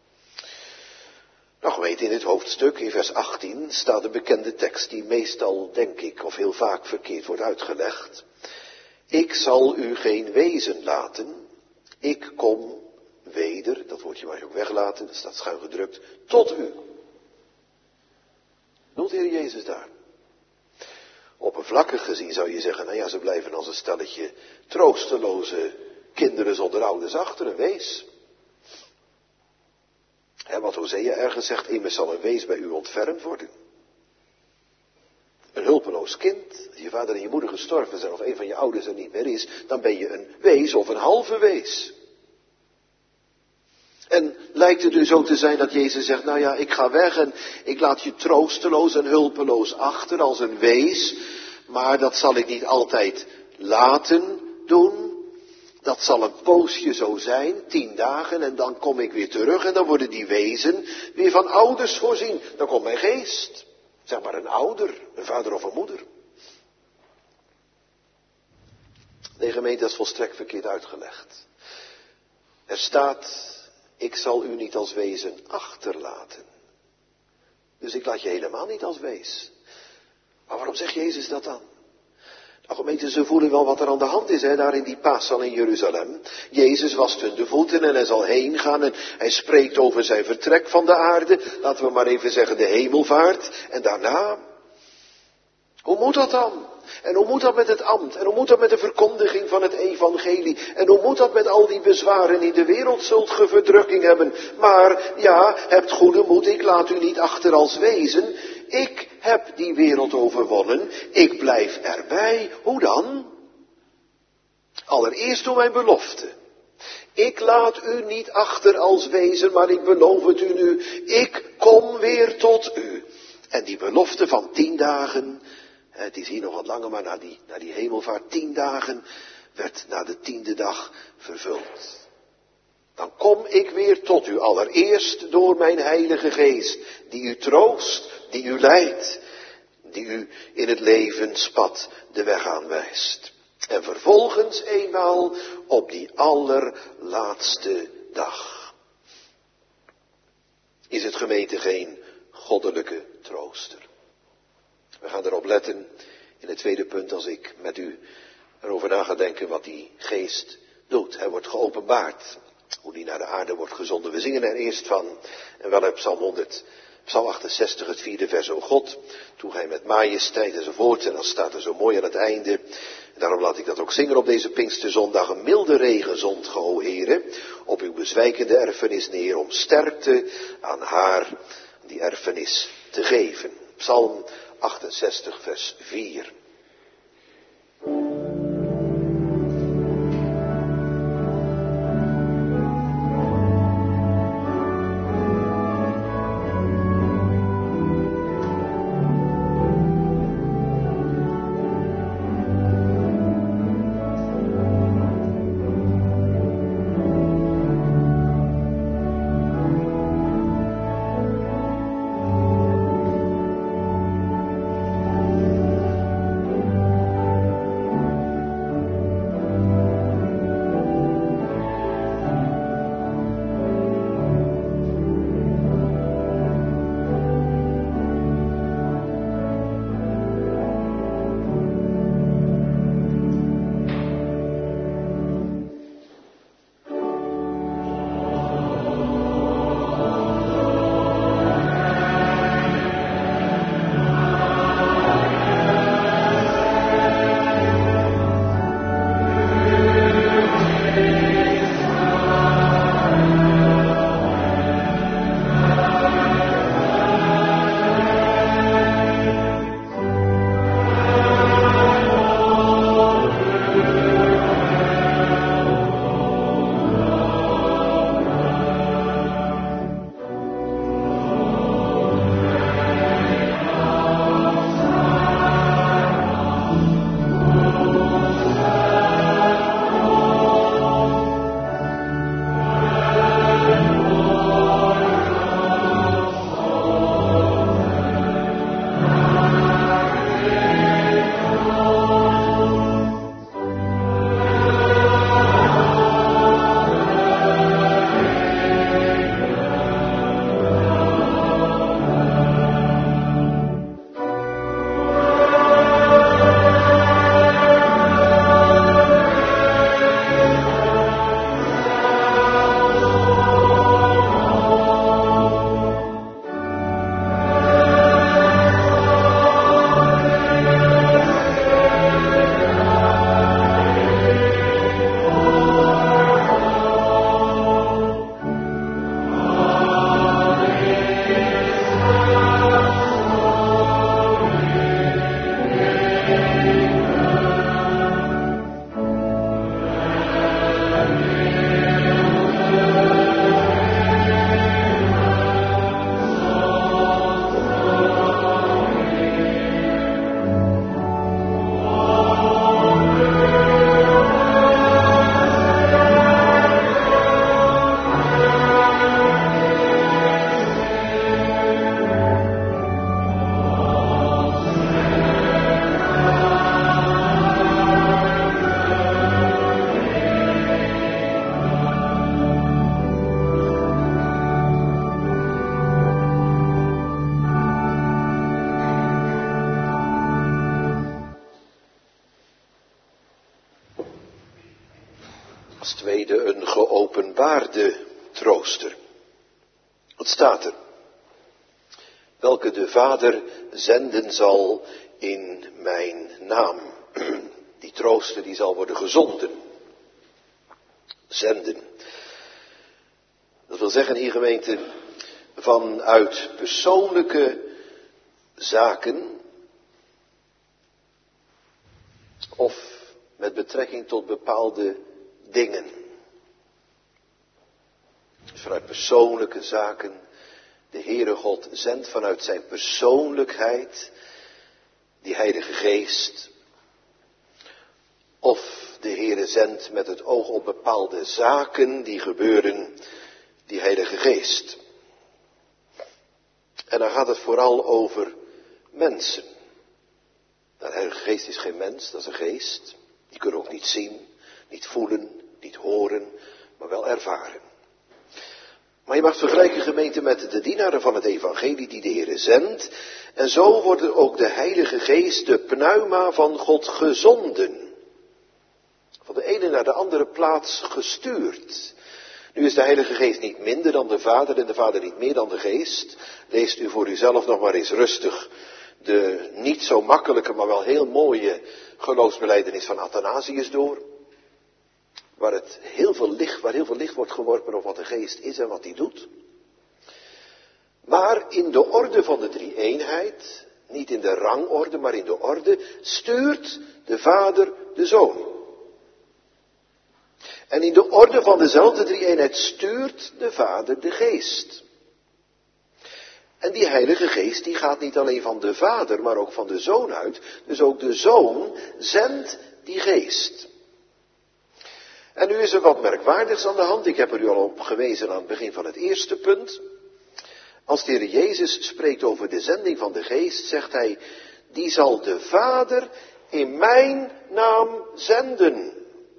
A: Nou, gemeente, in dit hoofdstuk, in vers 18, staat de bekende tekst die meestal, denk ik, of heel vaak verkeerd wordt uitgelegd. Ik zal u geen wezen laten, ik kom weder, dat woordje mag je ook weglaten, dat staat schuin gedrukt, tot u. Doet de Heer Jezus daar? Oppervlakkig gezien zou je zeggen, nou ja, ze blijven als een stelletje troosteloze kinderen zonder ouders achter, een wees. Wat Hosea ergens zegt, immers zal een wees bij u ontfermd worden. Een hulpeloos kind, als je vader en je moeder gestorven zijn of een van je ouders er niet meer is, dan ben je een wees of een halve wees. En lijkt het nu zo te zijn dat Jezus zegt, nou ja, ik ga weg en ik laat je troosteloos en hulpeloos achter als een wees, maar dat zal ik niet altijd laten doen. Dat zal een poosje zo zijn, 10 dagen, en dan kom ik weer terug en dan worden die wezen weer van ouders voorzien. Dan komt mijn geest, zeg maar een ouder, een vader of een moeder. Nee, gemeente, dat is volstrekt verkeerd uitgelegd. Er staat, ik zal u niet als wezen achterlaten. Dus ik laat je helemaal niet als wees. Maar waarom zegt Jezus dat dan? Nou, gemeente, ze voelen wel wat er aan de hand is, daar in die paaszaal in Jeruzalem. Jezus wast hun de voeten en hij zal heen gaan en hij spreekt over zijn vertrek van de aarde. Laten we maar even zeggen de hemelvaart. En daarna, hoe moet dat dan? En hoe moet dat met het ambt? En hoe moet dat met de verkondiging van het evangelie? En hoe moet dat met al die bezwaren in de wereld? Zult ge verdrukking hebben. Maar ja, hebt goede moed, ik laat u niet achter als wezen. Ik heb die wereld overwonnen. Ik blijf erbij. Hoe dan? Allereerst door mijn belofte. Ik laat u niet achter als wezen, maar ik beloof het u nu. Ik kom weer tot u. En die belofte van 10 dagen... Het is hier nog wat langer, maar na die hemelvaart 10 dagen werd na de 10e dag vervuld. Dan kom ik weer tot u, allereerst door mijn Heilige Geest, die u troost, die u leidt, die u in het levenspad de weg aanwijst. En vervolgens eenmaal op die allerlaatste dag. Is het gemeente geen goddelijke trooster? We gaan erop letten in het tweede punt als ik met u erover na ga denken wat die geest doet. Hij wordt geopenbaard, hoe die naar de aarde wordt gezonden. We zingen er eerst van, en wel uit Psalm 68, het 4e vers. O God, toen gij met majesteit enzovoort, en dan staat er zo mooi aan het einde. En daarom laat ik dat ook zingen op deze Pinksterzondag. Een milde regen zond ge, o Heere, op uw bezwijkende erfenis neer, om sterkte aan haar, die erfenis, te geven. Psalm 68 vers 4. Als tweede een geopenbaarde trooster. Wat staat er? Welke de Vader zenden zal in mijn naam. Die trooster die zal worden gezonden. Zenden. Dat wil zeggen hier gemeente, vanuit persoonlijke zaken of met betrekking tot bepaalde dingen. Dus vanuit persoonlijke zaken, de Heere God zendt vanuit zijn persoonlijkheid die Heilige Geest. Of de Heere zendt met het oog op bepaalde zaken die gebeuren, die Heilige Geest. En dan gaat het vooral over mensen. De Heilige Geest is geen mens, dat is een geest. Die kunnen we ook niet zien, niet voelen, niet horen, maar wel ervaren. Maar je mag vergelijken gemeente met de dienaren van het evangelie die de Heere zendt. En zo wordt ook de Heilige Geest, de pneuma van God, gezonden. Van de ene naar de andere plaats gestuurd. Nu is de Heilige Geest niet minder dan de Vader en de Vader niet meer dan de Geest. Leest u voor uzelf nog maar eens rustig de niet zo makkelijke, maar wel heel mooie geloofsbelijdenis van Athanasius door. Waar heel veel licht wordt geworpen op wat de Geest is en wat hij doet. Maar in de orde van de drie-eenheid, niet in de rangorde, maar in de orde, stuurt de Vader de Zoon. En in de orde van dezelfde drie-eenheid stuurt de Vader de Geest. En die Heilige Geest die gaat niet alleen van de Vader, maar ook van de Zoon uit. Dus ook de Zoon zendt die Geest. En nu is er wat merkwaardigs aan de hand. Ik heb er u al op gewezen aan het begin van het eerste punt. Als de Heer Jezus spreekt over de zending van de Geest, zegt hij, die zal de Vader in mijn naam zenden.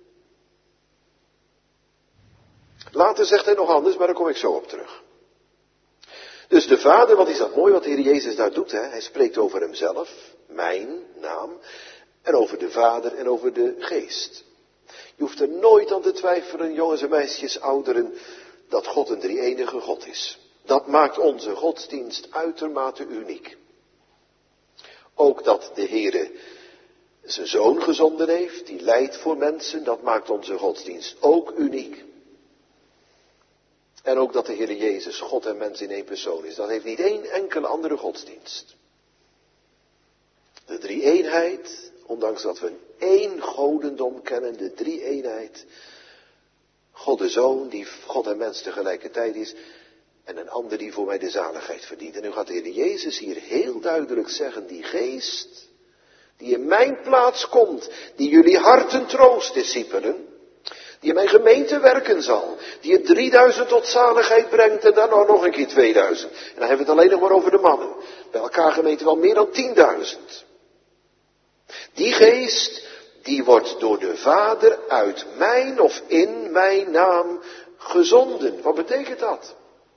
A: Later zegt hij nog anders, maar daar kom ik zo op terug. Dus de Vader, wat is dat mooi wat de Heer Jezus daar doet, hè? Hij spreekt over hemzelf, mijn naam, en over de Vader en over de Geest. Je hoeft er nooit aan te twijfelen, jongens en meisjes, ouderen, dat God een drie-enige God is. Dat maakt onze godsdienst uitermate uniek. Ook dat de Heere zijn Zoon gezonden heeft, die lijdt voor mensen, dat maakt onze godsdienst ook uniek. En ook dat de Heere Jezus God en mens in één persoon is. Dat heeft niet één enkele andere godsdienst. De drie-eenheid, ondanks dat we één godendom kennen, de drie-eenheid. God de Zoon, die God en mens tegelijkertijd is. En een ander die voor mij de zaligheid verdient. En nu gaat de Heer Jezus hier heel duidelijk zeggen, die Geest, die in mijn plaats komt, die jullie harten troost, discipelen. Die in mijn gemeente werken zal. Die het 3000 tot zaligheid brengt en dan nog een keer 2000. En dan hebben we het alleen nog maar over de mannen. Bij elkaar gemeente wel meer dan 10.000. Die Geest, die wordt door de Vader uit mijn of in mijn naam gezonden. Wat betekent dat?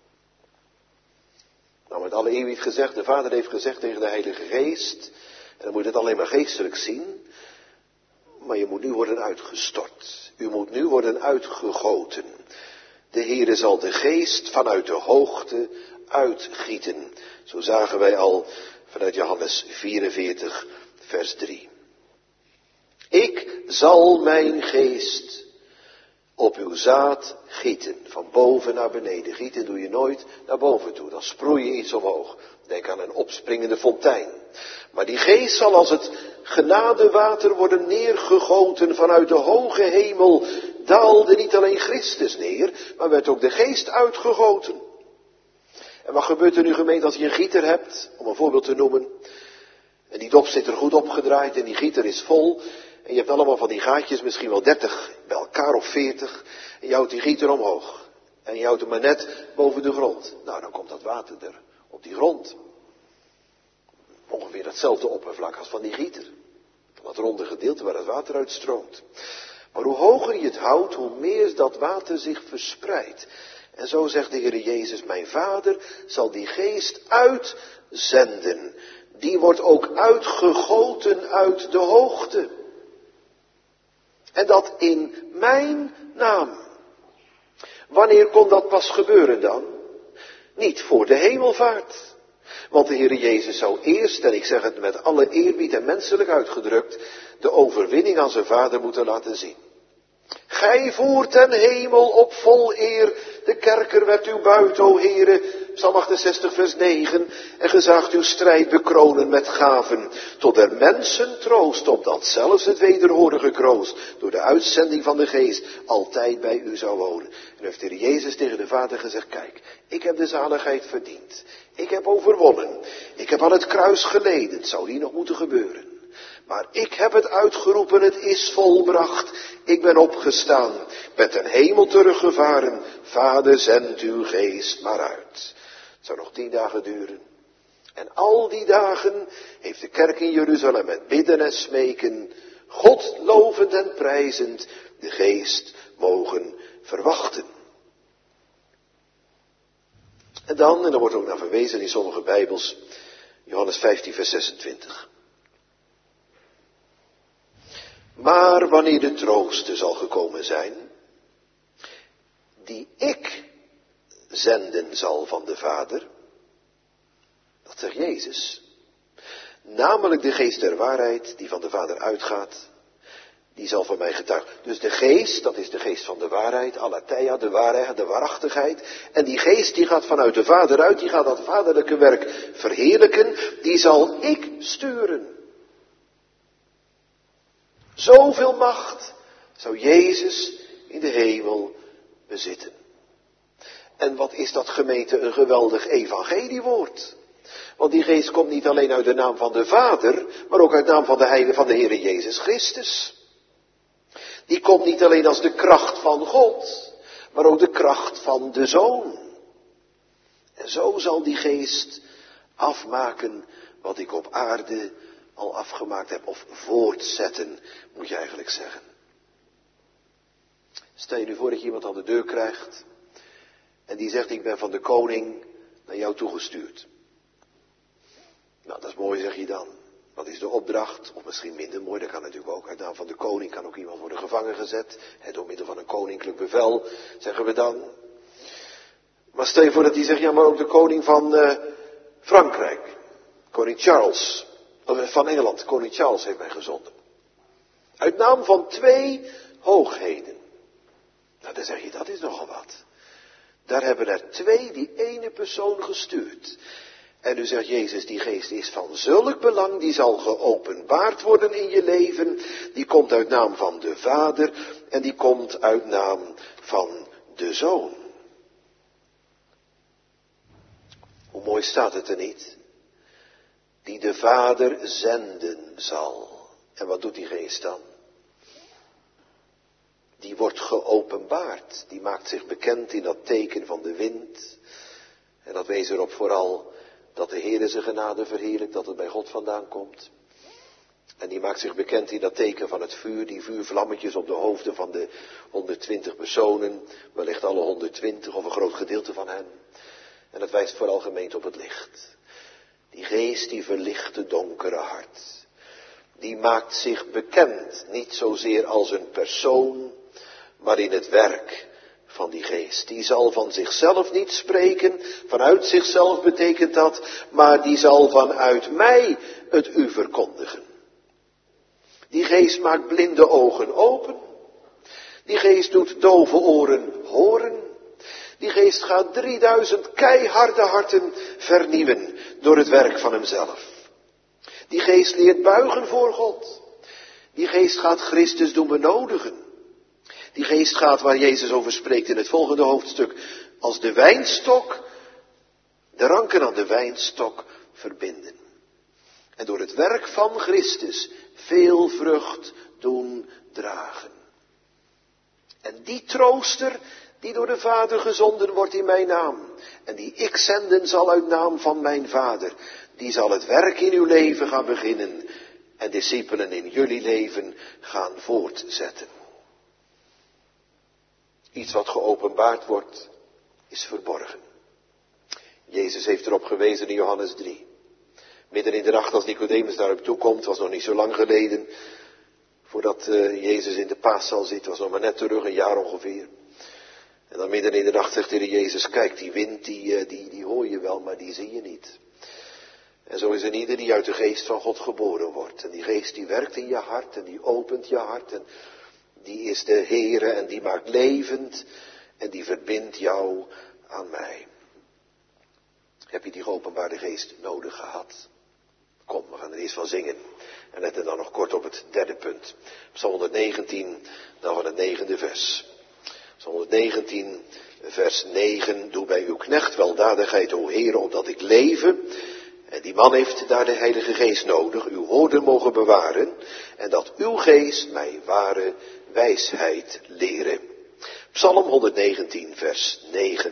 A: Nou, met alle eerbied gezegd, de Vader heeft gezegd tegen de Heilige Geest. En dan moet je het alleen maar geestelijk zien. Maar je moet nu worden uitgestort. U moet nu worden uitgegoten. De Heere zal de Geest vanuit de hoogte uitgieten. Zo zagen wij al vanuit Johannes 44, vers 3. Ik zal mijn Geest op uw zaad gieten. Van boven naar beneden. Gieten doe je nooit naar boven toe. Dan sproei je iets omhoog. Denk aan een opspringende fontein. Maar die Geest zal als het genadewater worden neergegoten vanuit de hoge hemel. Daalde niet alleen Christus neer, maar werd ook de Geest uitgegoten. En wat gebeurt er nu gemeente als je een gieter hebt, om een voorbeeld te noemen. En die dop zit er goed opgedraaid en die gieter is vol. En je hebt allemaal van die gaatjes, misschien wel 30 bij elkaar of 40. En je houdt die gieter omhoog. En je houdt hem maar net boven de grond. Nou, dan komt dat water er op die grond. Ongeveer hetzelfde oppervlak als van die gieter. Dat ronde gedeelte waar het water uitstroomt. Maar hoe hoger je het houdt, hoe meer dat water zich verspreidt. En zo zegt de Heer Jezus, mijn Vader zal die Geest uitzenden. Die wordt ook uitgegoten uit de hoogte. En dat in mijn naam. Wanneer kon dat pas gebeuren dan? Niet voor de hemelvaart. Want de Heere Jezus zou eerst, en ik zeg het met alle eerbied en menselijk uitgedrukt, de overwinning aan zijn Vader moeten laten zien. Gij voert ten hemel op vol eer, de kerker werd uw buit, o Heere, Psalm 68 vers 9, en gezaagt uw strijd bekronen met gaven, tot der mensen troost, opdat zelfs het wederhorige kroost, door de uitzending van de Geest, altijd bij u zou wonen. En heeft de Heer Jezus tegen de Vader gezegd, kijk, ik heb de zaligheid verdiend, ik heb overwonnen, ik heb aan het kruis geleden, het zou hier nog moeten gebeuren. Maar ik heb het uitgeroepen, het is volbracht. Ik ben opgestaan, ben ten hemel teruggevaren. Vader, zend uw geest maar uit. Het zou nog 10 dagen duren. En al die dagen heeft de kerk in Jeruzalem met bidden en smeken, God lovend en prijzend, de geest mogen verwachten. En dan wordt ook naar verwezen in sommige Bijbels, Johannes 15 vers 26. Maar wanneer de trooster zal gekomen zijn, die ik zenden zal van de Vader, dat zegt Jezus, namelijk de geest der waarheid die van de Vader uitgaat, die zal van mij getuigen. Dus de geest, dat is de geest van de waarheid, aletheia, de waarheid, de waarachtigheid. En die geest die gaat vanuit de Vader uit, die gaat dat vaderlijke werk verheerlijken, die zal ik sturen. Zoveel macht zou Jezus in de hemel bezitten. En wat is dat, gemeente, een geweldig evangeliewoord. Want die geest komt niet alleen uit de naam van de Vader, maar ook uit de naam van de Heilige van de Heere Jezus Christus. Die komt niet alleen als de kracht van God, maar ook de kracht van de Zoon. En zo zal die geest afmaken wat ik op aarde al afgemaakt heb, of voortzetten, moet je eigenlijk zeggen. Stel je nu voor dat je iemand aan de deur krijgt en die zegt, ik ben van de koning naar jou toegestuurd. Nou, dat is mooi, zeg je dan. Wat is de opdracht? Of misschien minder mooi, dat kan natuurlijk ook. Uit naam van de koning kan ook iemand worden gevangen gezet. Door middel van een koninklijk bevel, zeggen we dan. Maar stel je voor dat hij zegt, ja, maar ook de koning van Frankrijk. Koning Charles. Van Engeland, koning Charles heeft mij gezonden. Uit naam van 2 hoogheden. Nou, dan zeg je, dat is nogal wat. Daar hebben er 2 die ene persoon gestuurd. En nu zegt Jezus, die geest is van zulk belang, die zal geopenbaard worden in je leven. Die komt uit naam van de Vader en die komt uit naam van de Zoon. Hoe mooi staat het er niet? Die de Vader zenden zal. En wat doet die geest dan? Die wordt geopenbaard. Die maakt zich bekend in dat teken van de wind. En dat wees erop vooral dat de Heere zijn genade verheerlijkt, dat het bij God vandaan komt. En die maakt zich bekend in dat teken van het vuur, die vuurvlammetjes op de hoofden van de 120 personen, wellicht alle 120 of een groot gedeelte van hen. En dat wijst vooral gemeente op het licht. Die geest die verlicht het donkere hart. Die maakt zich bekend, niet zozeer als een persoon, maar in het werk van die geest. Die zal van zichzelf niet spreken, vanuit zichzelf betekent dat, maar die zal vanuit mij het u verkondigen. Die geest maakt blinde ogen open. Die geest doet dove oren horen. Die geest gaat 3000 keiharde harten vernieuwen door het werk van hemzelf. Die geest leert buigen voor God. Die geest gaat Christus doen benodigen. Die geest gaat, waar Jezus over spreekt in het volgende hoofdstuk, als de wijnstok, de ranken aan de wijnstok verbinden. En door het werk van Christus veel vrucht doen dragen. En die trooster, die door de Vader gezonden wordt in mijn naam, en die ik zenden zal uit naam van mijn Vader, die zal het werk in uw leven gaan beginnen en discipelen in jullie leven gaan voortzetten. Iets wat geopenbaard wordt, is verborgen. Jezus heeft erop gewezen in Johannes 3. Midden in de nacht als Nicodemus daarop toekomt, was nog niet zo lang geleden. Voordat Jezus in de paaszaal zit, was nog maar net terug, een jaar ongeveer. En dan midden in de nacht zegt de Heer Jezus, kijk, die wind, die hoor je wel, maar die zie je niet. En zo is er ieder die uit de geest van God geboren wordt. En die geest die werkt in je hart en die opent je hart. En die is de Heere en die maakt levend en die verbindt jou aan mij. Heb je die geopenbaarde geest nodig gehad? Kom, we gaan er eerst van zingen. En letten dan nog kort op het derde punt. Psalm 119, dan van het 9e vers. Psalm 119, vers 9. Doe bij uw knecht weldadigheid, o Heere, opdat ik leven. En die man heeft daar de Heilige Geest nodig. Uw woorden mogen bewaren. En dat uw geest mij ware wijsheid leren. Psalm 119, vers 9.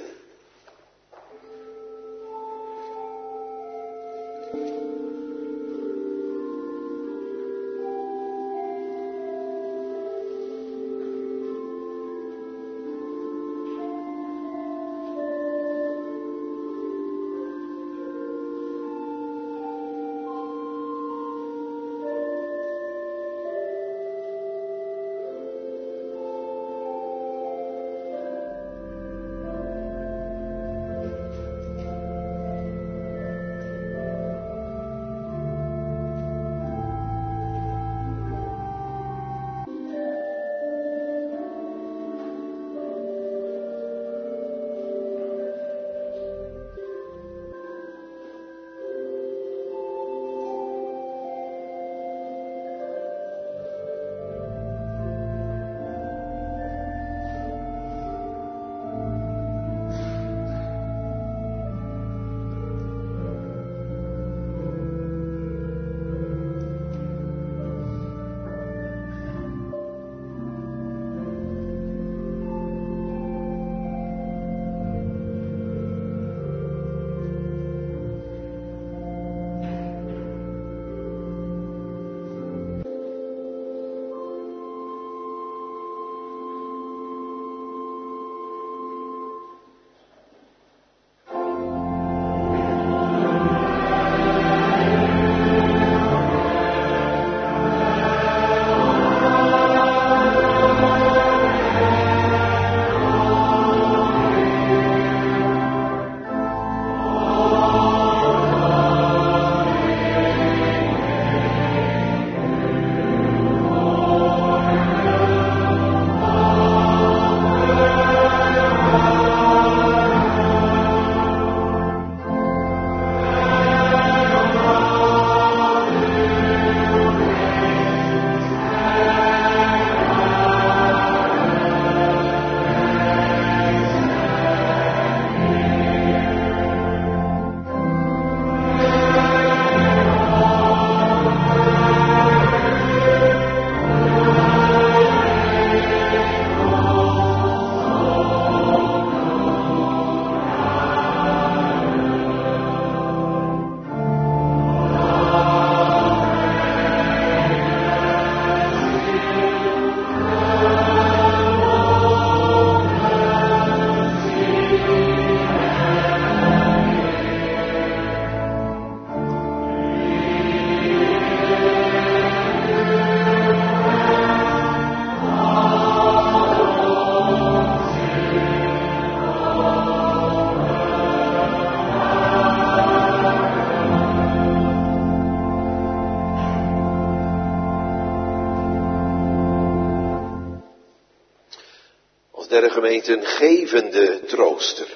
A: der gemeente een gevende trooster.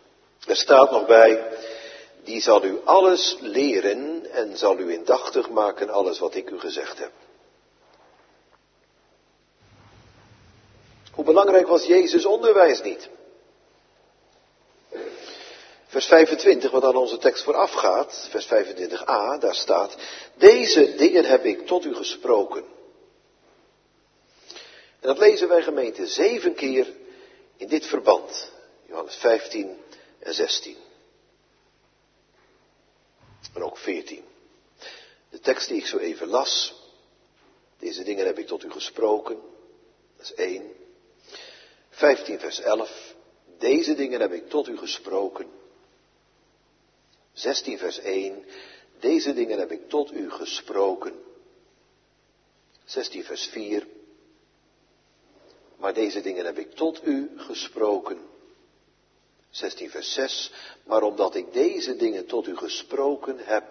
A: Er staat nog bij, die zal u alles leren en zal u indachtig maken alles wat ik u gezegd heb. Hoe belangrijk was Jezus' onderwijs niet? Vers 25, wat aan onze tekst voorafgaat, vers 25a, daar staat, deze dingen heb ik tot u gesproken. En dat lezen wij gemeente 7 keer in dit verband. Johannes 15 en 16. En ook 14. De tekst die ik zo even las. Deze dingen heb ik tot u gesproken. Dat is 1. 15 vers 11. Deze dingen heb ik tot u gesproken. 16 vers 1. Deze dingen heb ik tot u gesproken. 16 vers 4. Maar deze dingen heb ik tot u gesproken. 16 vers 6. Maar omdat ik deze dingen tot u gesproken heb.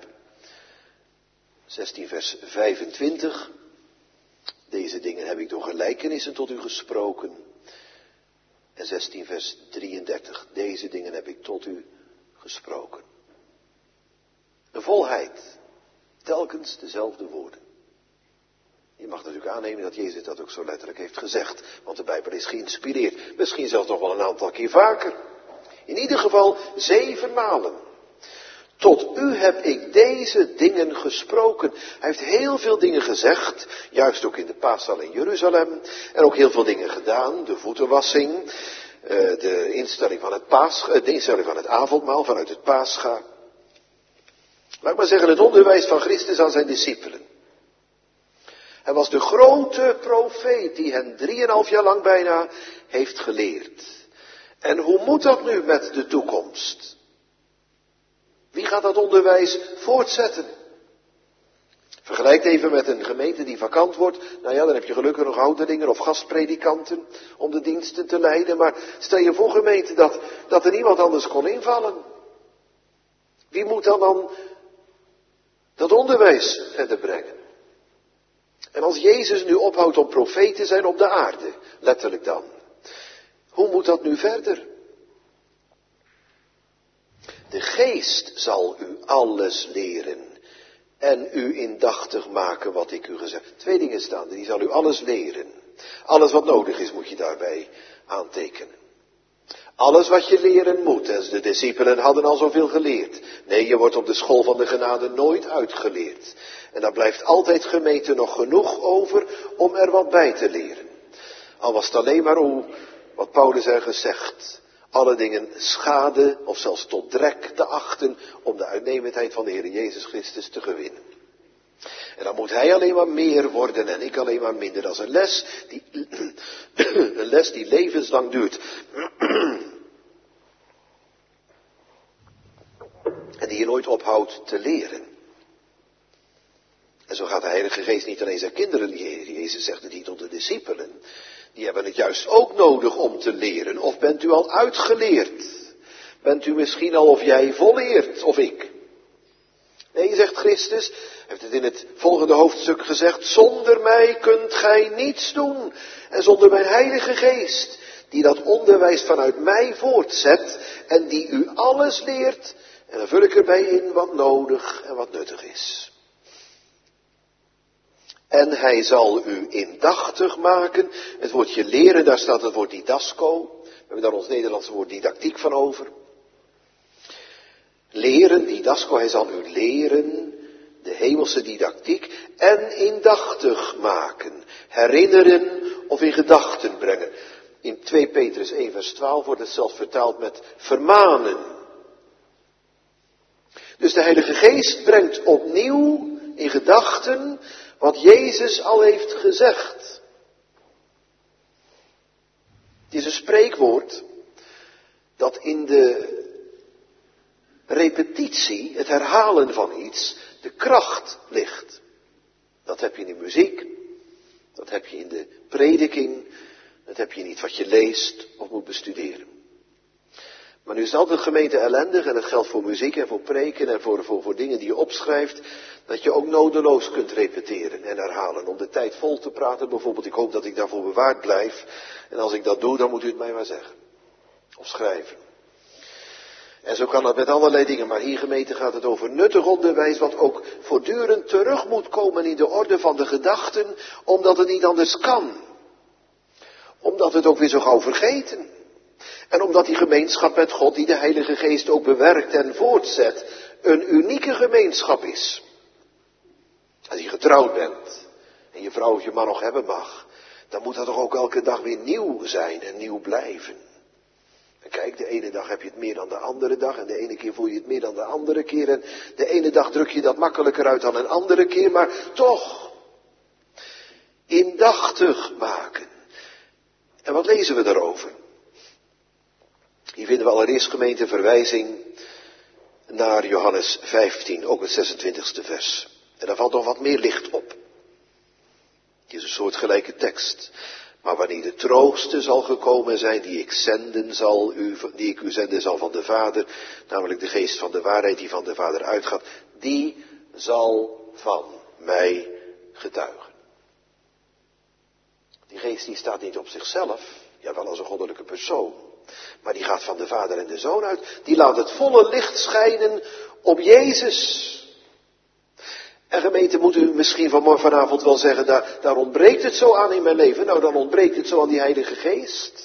A: 16 vers 25. Deze dingen heb ik door gelijkenissen tot u gesproken. En 16 vers 33. Deze dingen heb ik tot u gesproken. Een volheid. Telkens dezelfde woorden. Je mag natuurlijk aannemen dat Jezus dat ook zo letterlijk heeft gezegd. Want de Bijbel is geïnspireerd. Misschien zelfs nog wel een aantal keer vaker. In ieder geval 7 malen. Tot u heb ik deze dingen gesproken. Hij heeft heel veel dingen gezegd. Juist ook in de paaszaal in Jeruzalem. En ook heel veel dingen gedaan. De voetenwassing. De instelling van het avondmaal vanuit het Pascha. Laat ik maar zeggen, het onderwijs van Christus aan zijn discipelen. Hij was de grote profeet die hen 3,5 jaar lang bijna heeft geleerd. En hoe moet dat nu met de toekomst? Wie gaat dat onderwijs voortzetten? Vergelijk even met een gemeente die vakant wordt. Nou ja, dan heb je gelukkig nog ouderlingen of gastpredikanten om de diensten te leiden. Maar stel je voor gemeente dat er niemand anders kon invallen. Wie moet dan dat onderwijs verder brengen? En als Jezus nu ophoudt om profeet te zijn op de aarde, letterlijk dan. Hoe moet dat nu verder? De geest zal u alles leren en u indachtig maken wat ik u gezegd heb. 2 dingen staan er, die zal u alles leren. Alles wat nodig is moet je daarbij aantekenen. Alles wat je leren moet, en de discipelen hadden al zoveel geleerd. Nee, je wordt op de school van de genade nooit uitgeleerd. En daar blijft altijd gemeente nog genoeg over om er wat bij te leren. Al was het alleen maar wat Paulus er gezegd. Alle dingen schade of zelfs tot drek te achten om de uitnemendheid van de Heer Jezus Christus te gewinnen. En dan moet hij alleen maar meer worden en ik alleen maar minder. Dat is een les die levenslang duurt. En die je nooit ophoudt te leren. En zo gaat de Heilige Geest niet alleen zijn kinderen leren. Jezus zegt het niet tot de discipelen. Die hebben het juist ook nodig om te leren. Of bent u al uitgeleerd? Bent u misschien al of jij volleerd, of ik? Nee, zegt Christus, hij heeft het in het volgende hoofdstuk gezegd, zonder mij kunt gij niets doen. En zonder mijn Heilige Geest, die dat onderwijs vanuit mij voortzet en die u alles leert. En dan vul ik erbij in wat nodig en wat nuttig is. En hij zal u indachtig maken. Het woordje leren, daar staat het woord didasco. We hebben daar ons Nederlandse woord didactiek van over. Leren, didasco, hij zal u leren, de hemelse didactiek, en indachtig maken, herinneren of in gedachten brengen. In 2 Petrus 1 vers 12 wordt het zelfs vertaald met vermanen. Dus de Heilige Geest brengt opnieuw in gedachten wat Jezus al heeft gezegd. Het is een spreekwoord dat in de repetitie, het herhalen van iets, de kracht ligt. Dat heb je in de muziek, dat heb je in de prediking, dat heb je in iets wat je leest of moet bestuderen. Maar nu is het altijd gemeente ellendig, en dat geldt voor muziek en voor preken en voor dingen die je opschrijft, dat je ook nodeloos kunt repeteren en herhalen om de tijd vol te praten. Bijvoorbeeld, ik hoop dat ik daarvoor bewaard blijf. En als ik dat doe, dan moet u het mij maar zeggen. Of schrijven. En zo kan dat met allerlei dingen. Maar hier gemeente gaat het over nuttig onderwijs, wat ook voortdurend terug moet komen in de orde van de gedachten, omdat het niet anders kan. Omdat we het ook weer zo gauw vergeten. En omdat die gemeenschap met God, die de Heilige Geest ook bewerkt en voortzet, een unieke gemeenschap is. Als je getrouwd bent en je vrouw of je man nog hebben mag, dan moet dat toch ook elke dag weer nieuw zijn en nieuw blijven. En kijk, de ene dag heb je het meer dan de andere dag en de ene keer voel je het meer dan de andere keer. En de ene dag druk je dat makkelijker uit dan een andere keer, maar toch indachtig maken. En wat lezen we daarover? Hier vinden we allereerst gemeente verwijzing naar Johannes 15, ook het 26e vers. En daar valt nog wat meer licht op. Het is een soortgelijke tekst. Maar wanneer de trooster zal gekomen zijn, die ik u zenden zal van de Vader, namelijk de geest van de waarheid die van de Vader uitgaat, die zal van mij getuigen. Die geest die staat niet op zichzelf, ja wel als een goddelijke persoon, maar die gaat van de Vader en de Zoon uit. Die laat het volle licht schijnen op Jezus. En gemeente, moet u misschien vanavond wel zeggen, daar ontbreekt het zo aan in mijn leven. Nou, dan ontbreekt het zo aan die Heilige Geest.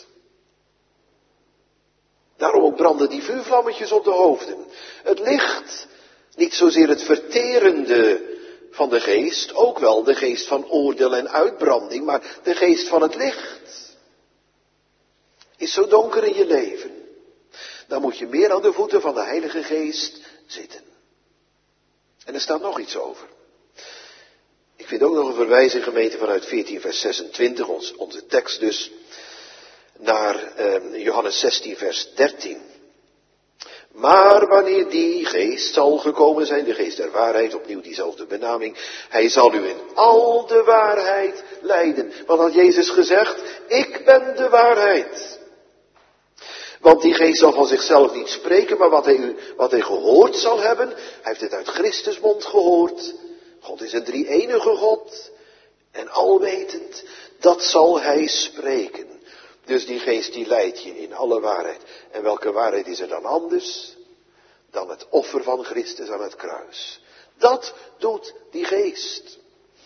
A: Daarom ook branden die vuurvlammetjes op de hoofden. Het licht, niet zozeer het verterende van de geest, ook wel de geest van oordeel en uitbranding, maar de geest van het licht. Is zo donker in je leven, dan moet je meer aan de voeten van de Heilige Geest zitten. En er staat nog iets over. Ik vind ook nog een verwijzing, gemeente, vanuit 14 vers 26, onze tekst dus, naar Johannes 16 vers 13. Maar wanneer die geest zal gekomen zijn, de geest der waarheid, opnieuw diezelfde benaming, hij zal u in al de waarheid leiden. Wat had Jezus gezegd? Ik ben de waarheid. Want die geest zal van zichzelf niet spreken, maar wat hij gehoord zal hebben, hij heeft het uit Christus mond gehoord. God is een drie-enige God en alwetend, dat zal hij spreken. Dus die geest die leidt je in alle waarheid. En welke waarheid is er dan anders dan het offer van Christus aan het kruis? Dat doet die geest.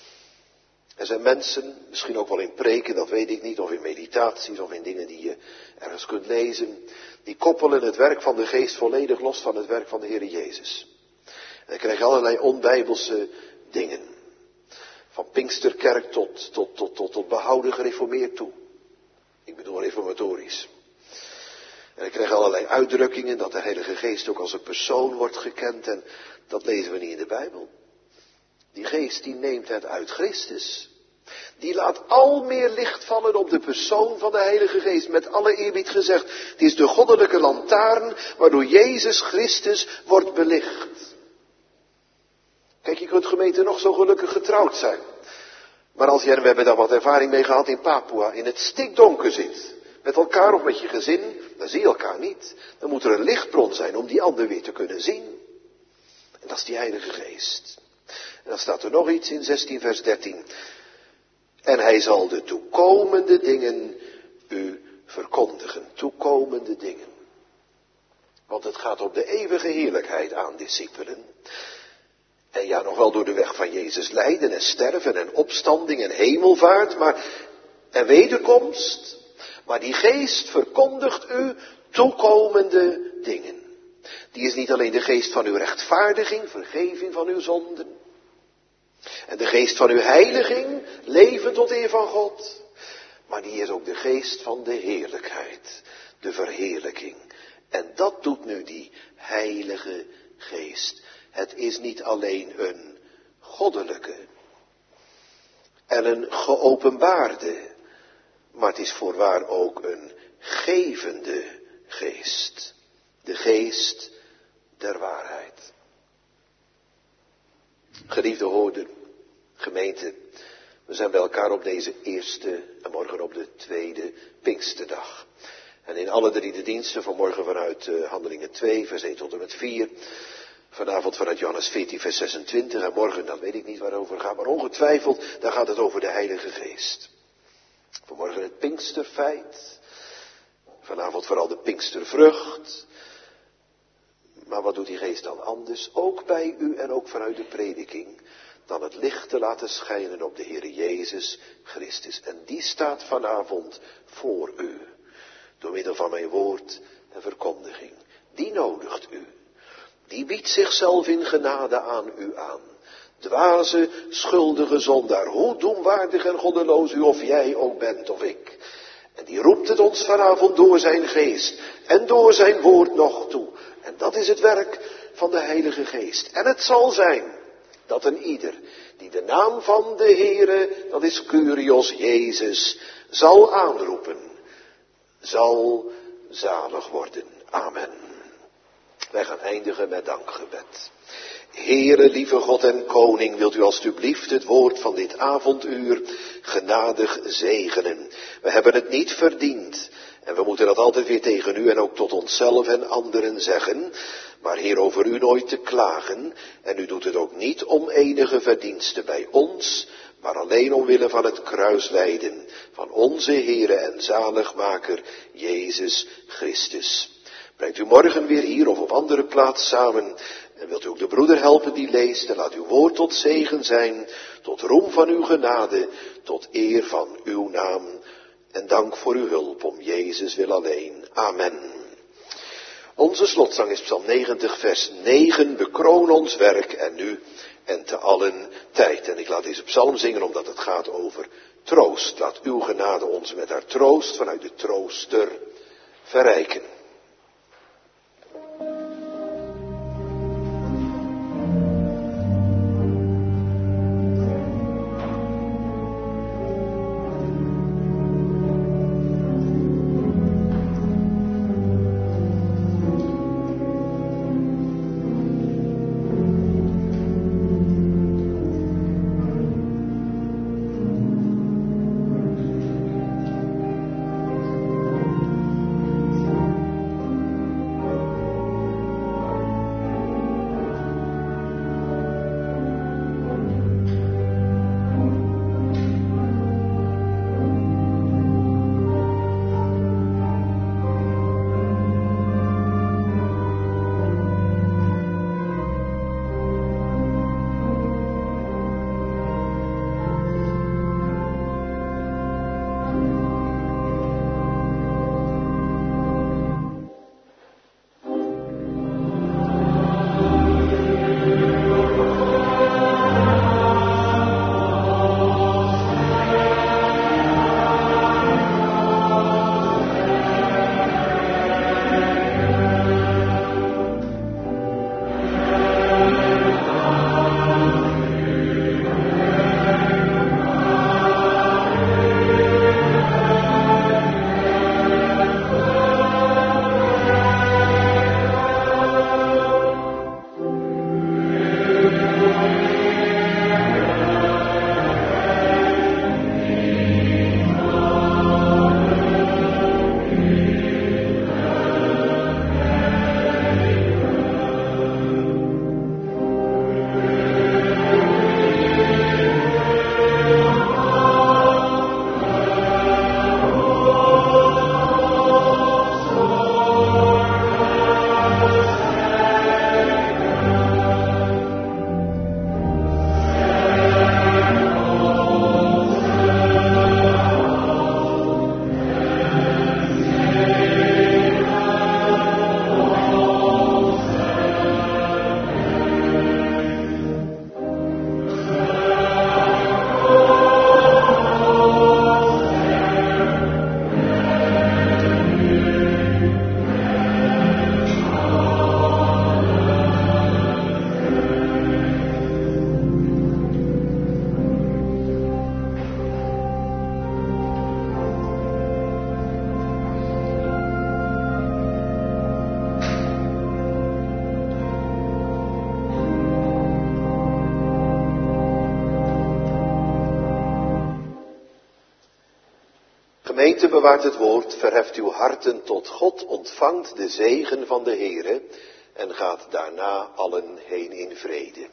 A: Er zijn mensen, misschien ook wel in preken, dat weet ik niet, of in meditaties of in dingen die je ergens kunt lezen, die koppelen het werk van de geest volledig los van het werk van de Heer Jezus. En dan krijg je allerlei onbijbelse dingen. Van Pinksterkerk tot behouden gereformeerd toe. Ik bedoel reformatorisch. En ik krijg allerlei uitdrukkingen dat de Heilige Geest ook als een persoon wordt gekend. En dat lezen we niet in de Bijbel. Die geest die neemt het uit Christus. Die laat al meer licht vallen op de persoon van de Heilige Geest. Met alle eerbied gezegd. Het is de goddelijke lantaarn waardoor Jezus Christus wordt belicht. Kijk, je kunt gemeente nog zo gelukkig getrouwd zijn. Maar als je, en we hebben daar wat ervaring mee gehad in Papua, in het stikdonker zit, met elkaar of met je gezin, dan zie je elkaar niet. Dan moet er een lichtbron zijn om die ander weer te kunnen zien. En dat is die Heilige Geest. En dan staat er nog iets in 16 vers 13. En hij zal de toekomende dingen u verkondigen. Toekomende dingen. Want het gaat op de eeuwige heerlijkheid aan, discipelen. En ja, nog wel door de weg van Jezus lijden en sterven en opstanding en hemelvaart, en wederkomst. Maar die geest verkondigt u toekomende dingen. Die is niet alleen de geest van uw rechtvaardiging, vergeving van uw zonden. En de geest van uw heiliging, leven tot eer van God. Maar die is ook de geest van de heerlijkheid, de verheerlijking. En dat doet nu die Heilige Geest. Het is niet alleen een goddelijke en een geopenbaarde, maar het is voorwaar ook een gevende geest. De geest der waarheid. Geliefde hoorder, gemeente, we zijn bij elkaar op deze eerste en morgen op de tweede Pinksterdag. En in alle drie de diensten, vanmorgen vanuit Handelingen 2, vers 1 tot en met 4... Vanavond vanuit Johannes 14 vers 26 en morgen, dan weet ik niet waarover het gaat, maar ongetwijfeld, dan gaat het over de Heilige Geest. Vanmorgen het Pinksterfeit, vanavond vooral de Pinkstervrucht. Maar wat doet die Geest dan anders, ook bij u en ook vanuit de prediking, dan het licht te laten schijnen op de Heer Jezus Christus. En die staat vanavond voor u, door middel van mijn woord en verkondiging. Die nodigt u. Die biedt zichzelf in genade aan u aan. Dwaze, schuldige zondaar, hoe doemwaardig en goddeloos u of jij ook bent of ik. En die roept het ons vanavond door zijn geest en door zijn woord nog toe. En dat is het werk van de Heilige Geest. En het zal zijn dat een ieder die de naam van de Heere, dat is Kyrios Jezus, zal aanroepen, zal zalig worden. Amen. Wij gaan eindigen met dankgebed. Heere, lieve God en Koning, wilt u alstublieft het woord van dit avonduur genadig zegenen. We hebben het niet verdiend en we moeten dat altijd weer tegen u en ook tot onszelf en anderen zeggen. Maar Heer, over u nooit te klagen, en u doet het ook niet om enige verdiensten bij ons, maar alleen omwille van het kruislijden van onze Heere en zaligmaker Jezus Christus. Brengt u morgen weer hier of op andere plaats samen en wilt u ook de broeder helpen die leest en laat uw woord tot zegen zijn, tot roem van uw genade, tot eer van uw naam en dank voor uw hulp om Jezus wil alleen. Amen. Onze slotzang is Psalm 90 vers 9, bekroon ons werk en nu en te allen tijd. En ik laat deze psalm zingen omdat het gaat over troost. Laat uw genade ons met haar troost vanuit de trooster verrijken. Gemeente, bewaart het woord, verheft uw harten tot God, ontvangt de zegen van de Heere en gaat daarna allen heen in vrede.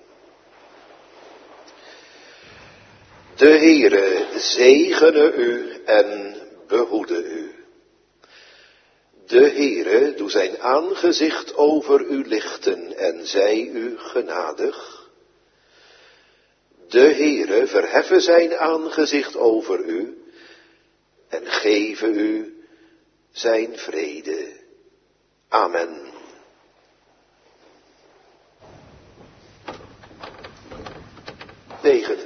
A: De Heere zegene u en behoede u. De Heere doe zijn aangezicht over u lichten en zij u genadig. De Heere verheffe zijn aangezicht over u en geeve u zijn vrede. Amen. Tegen.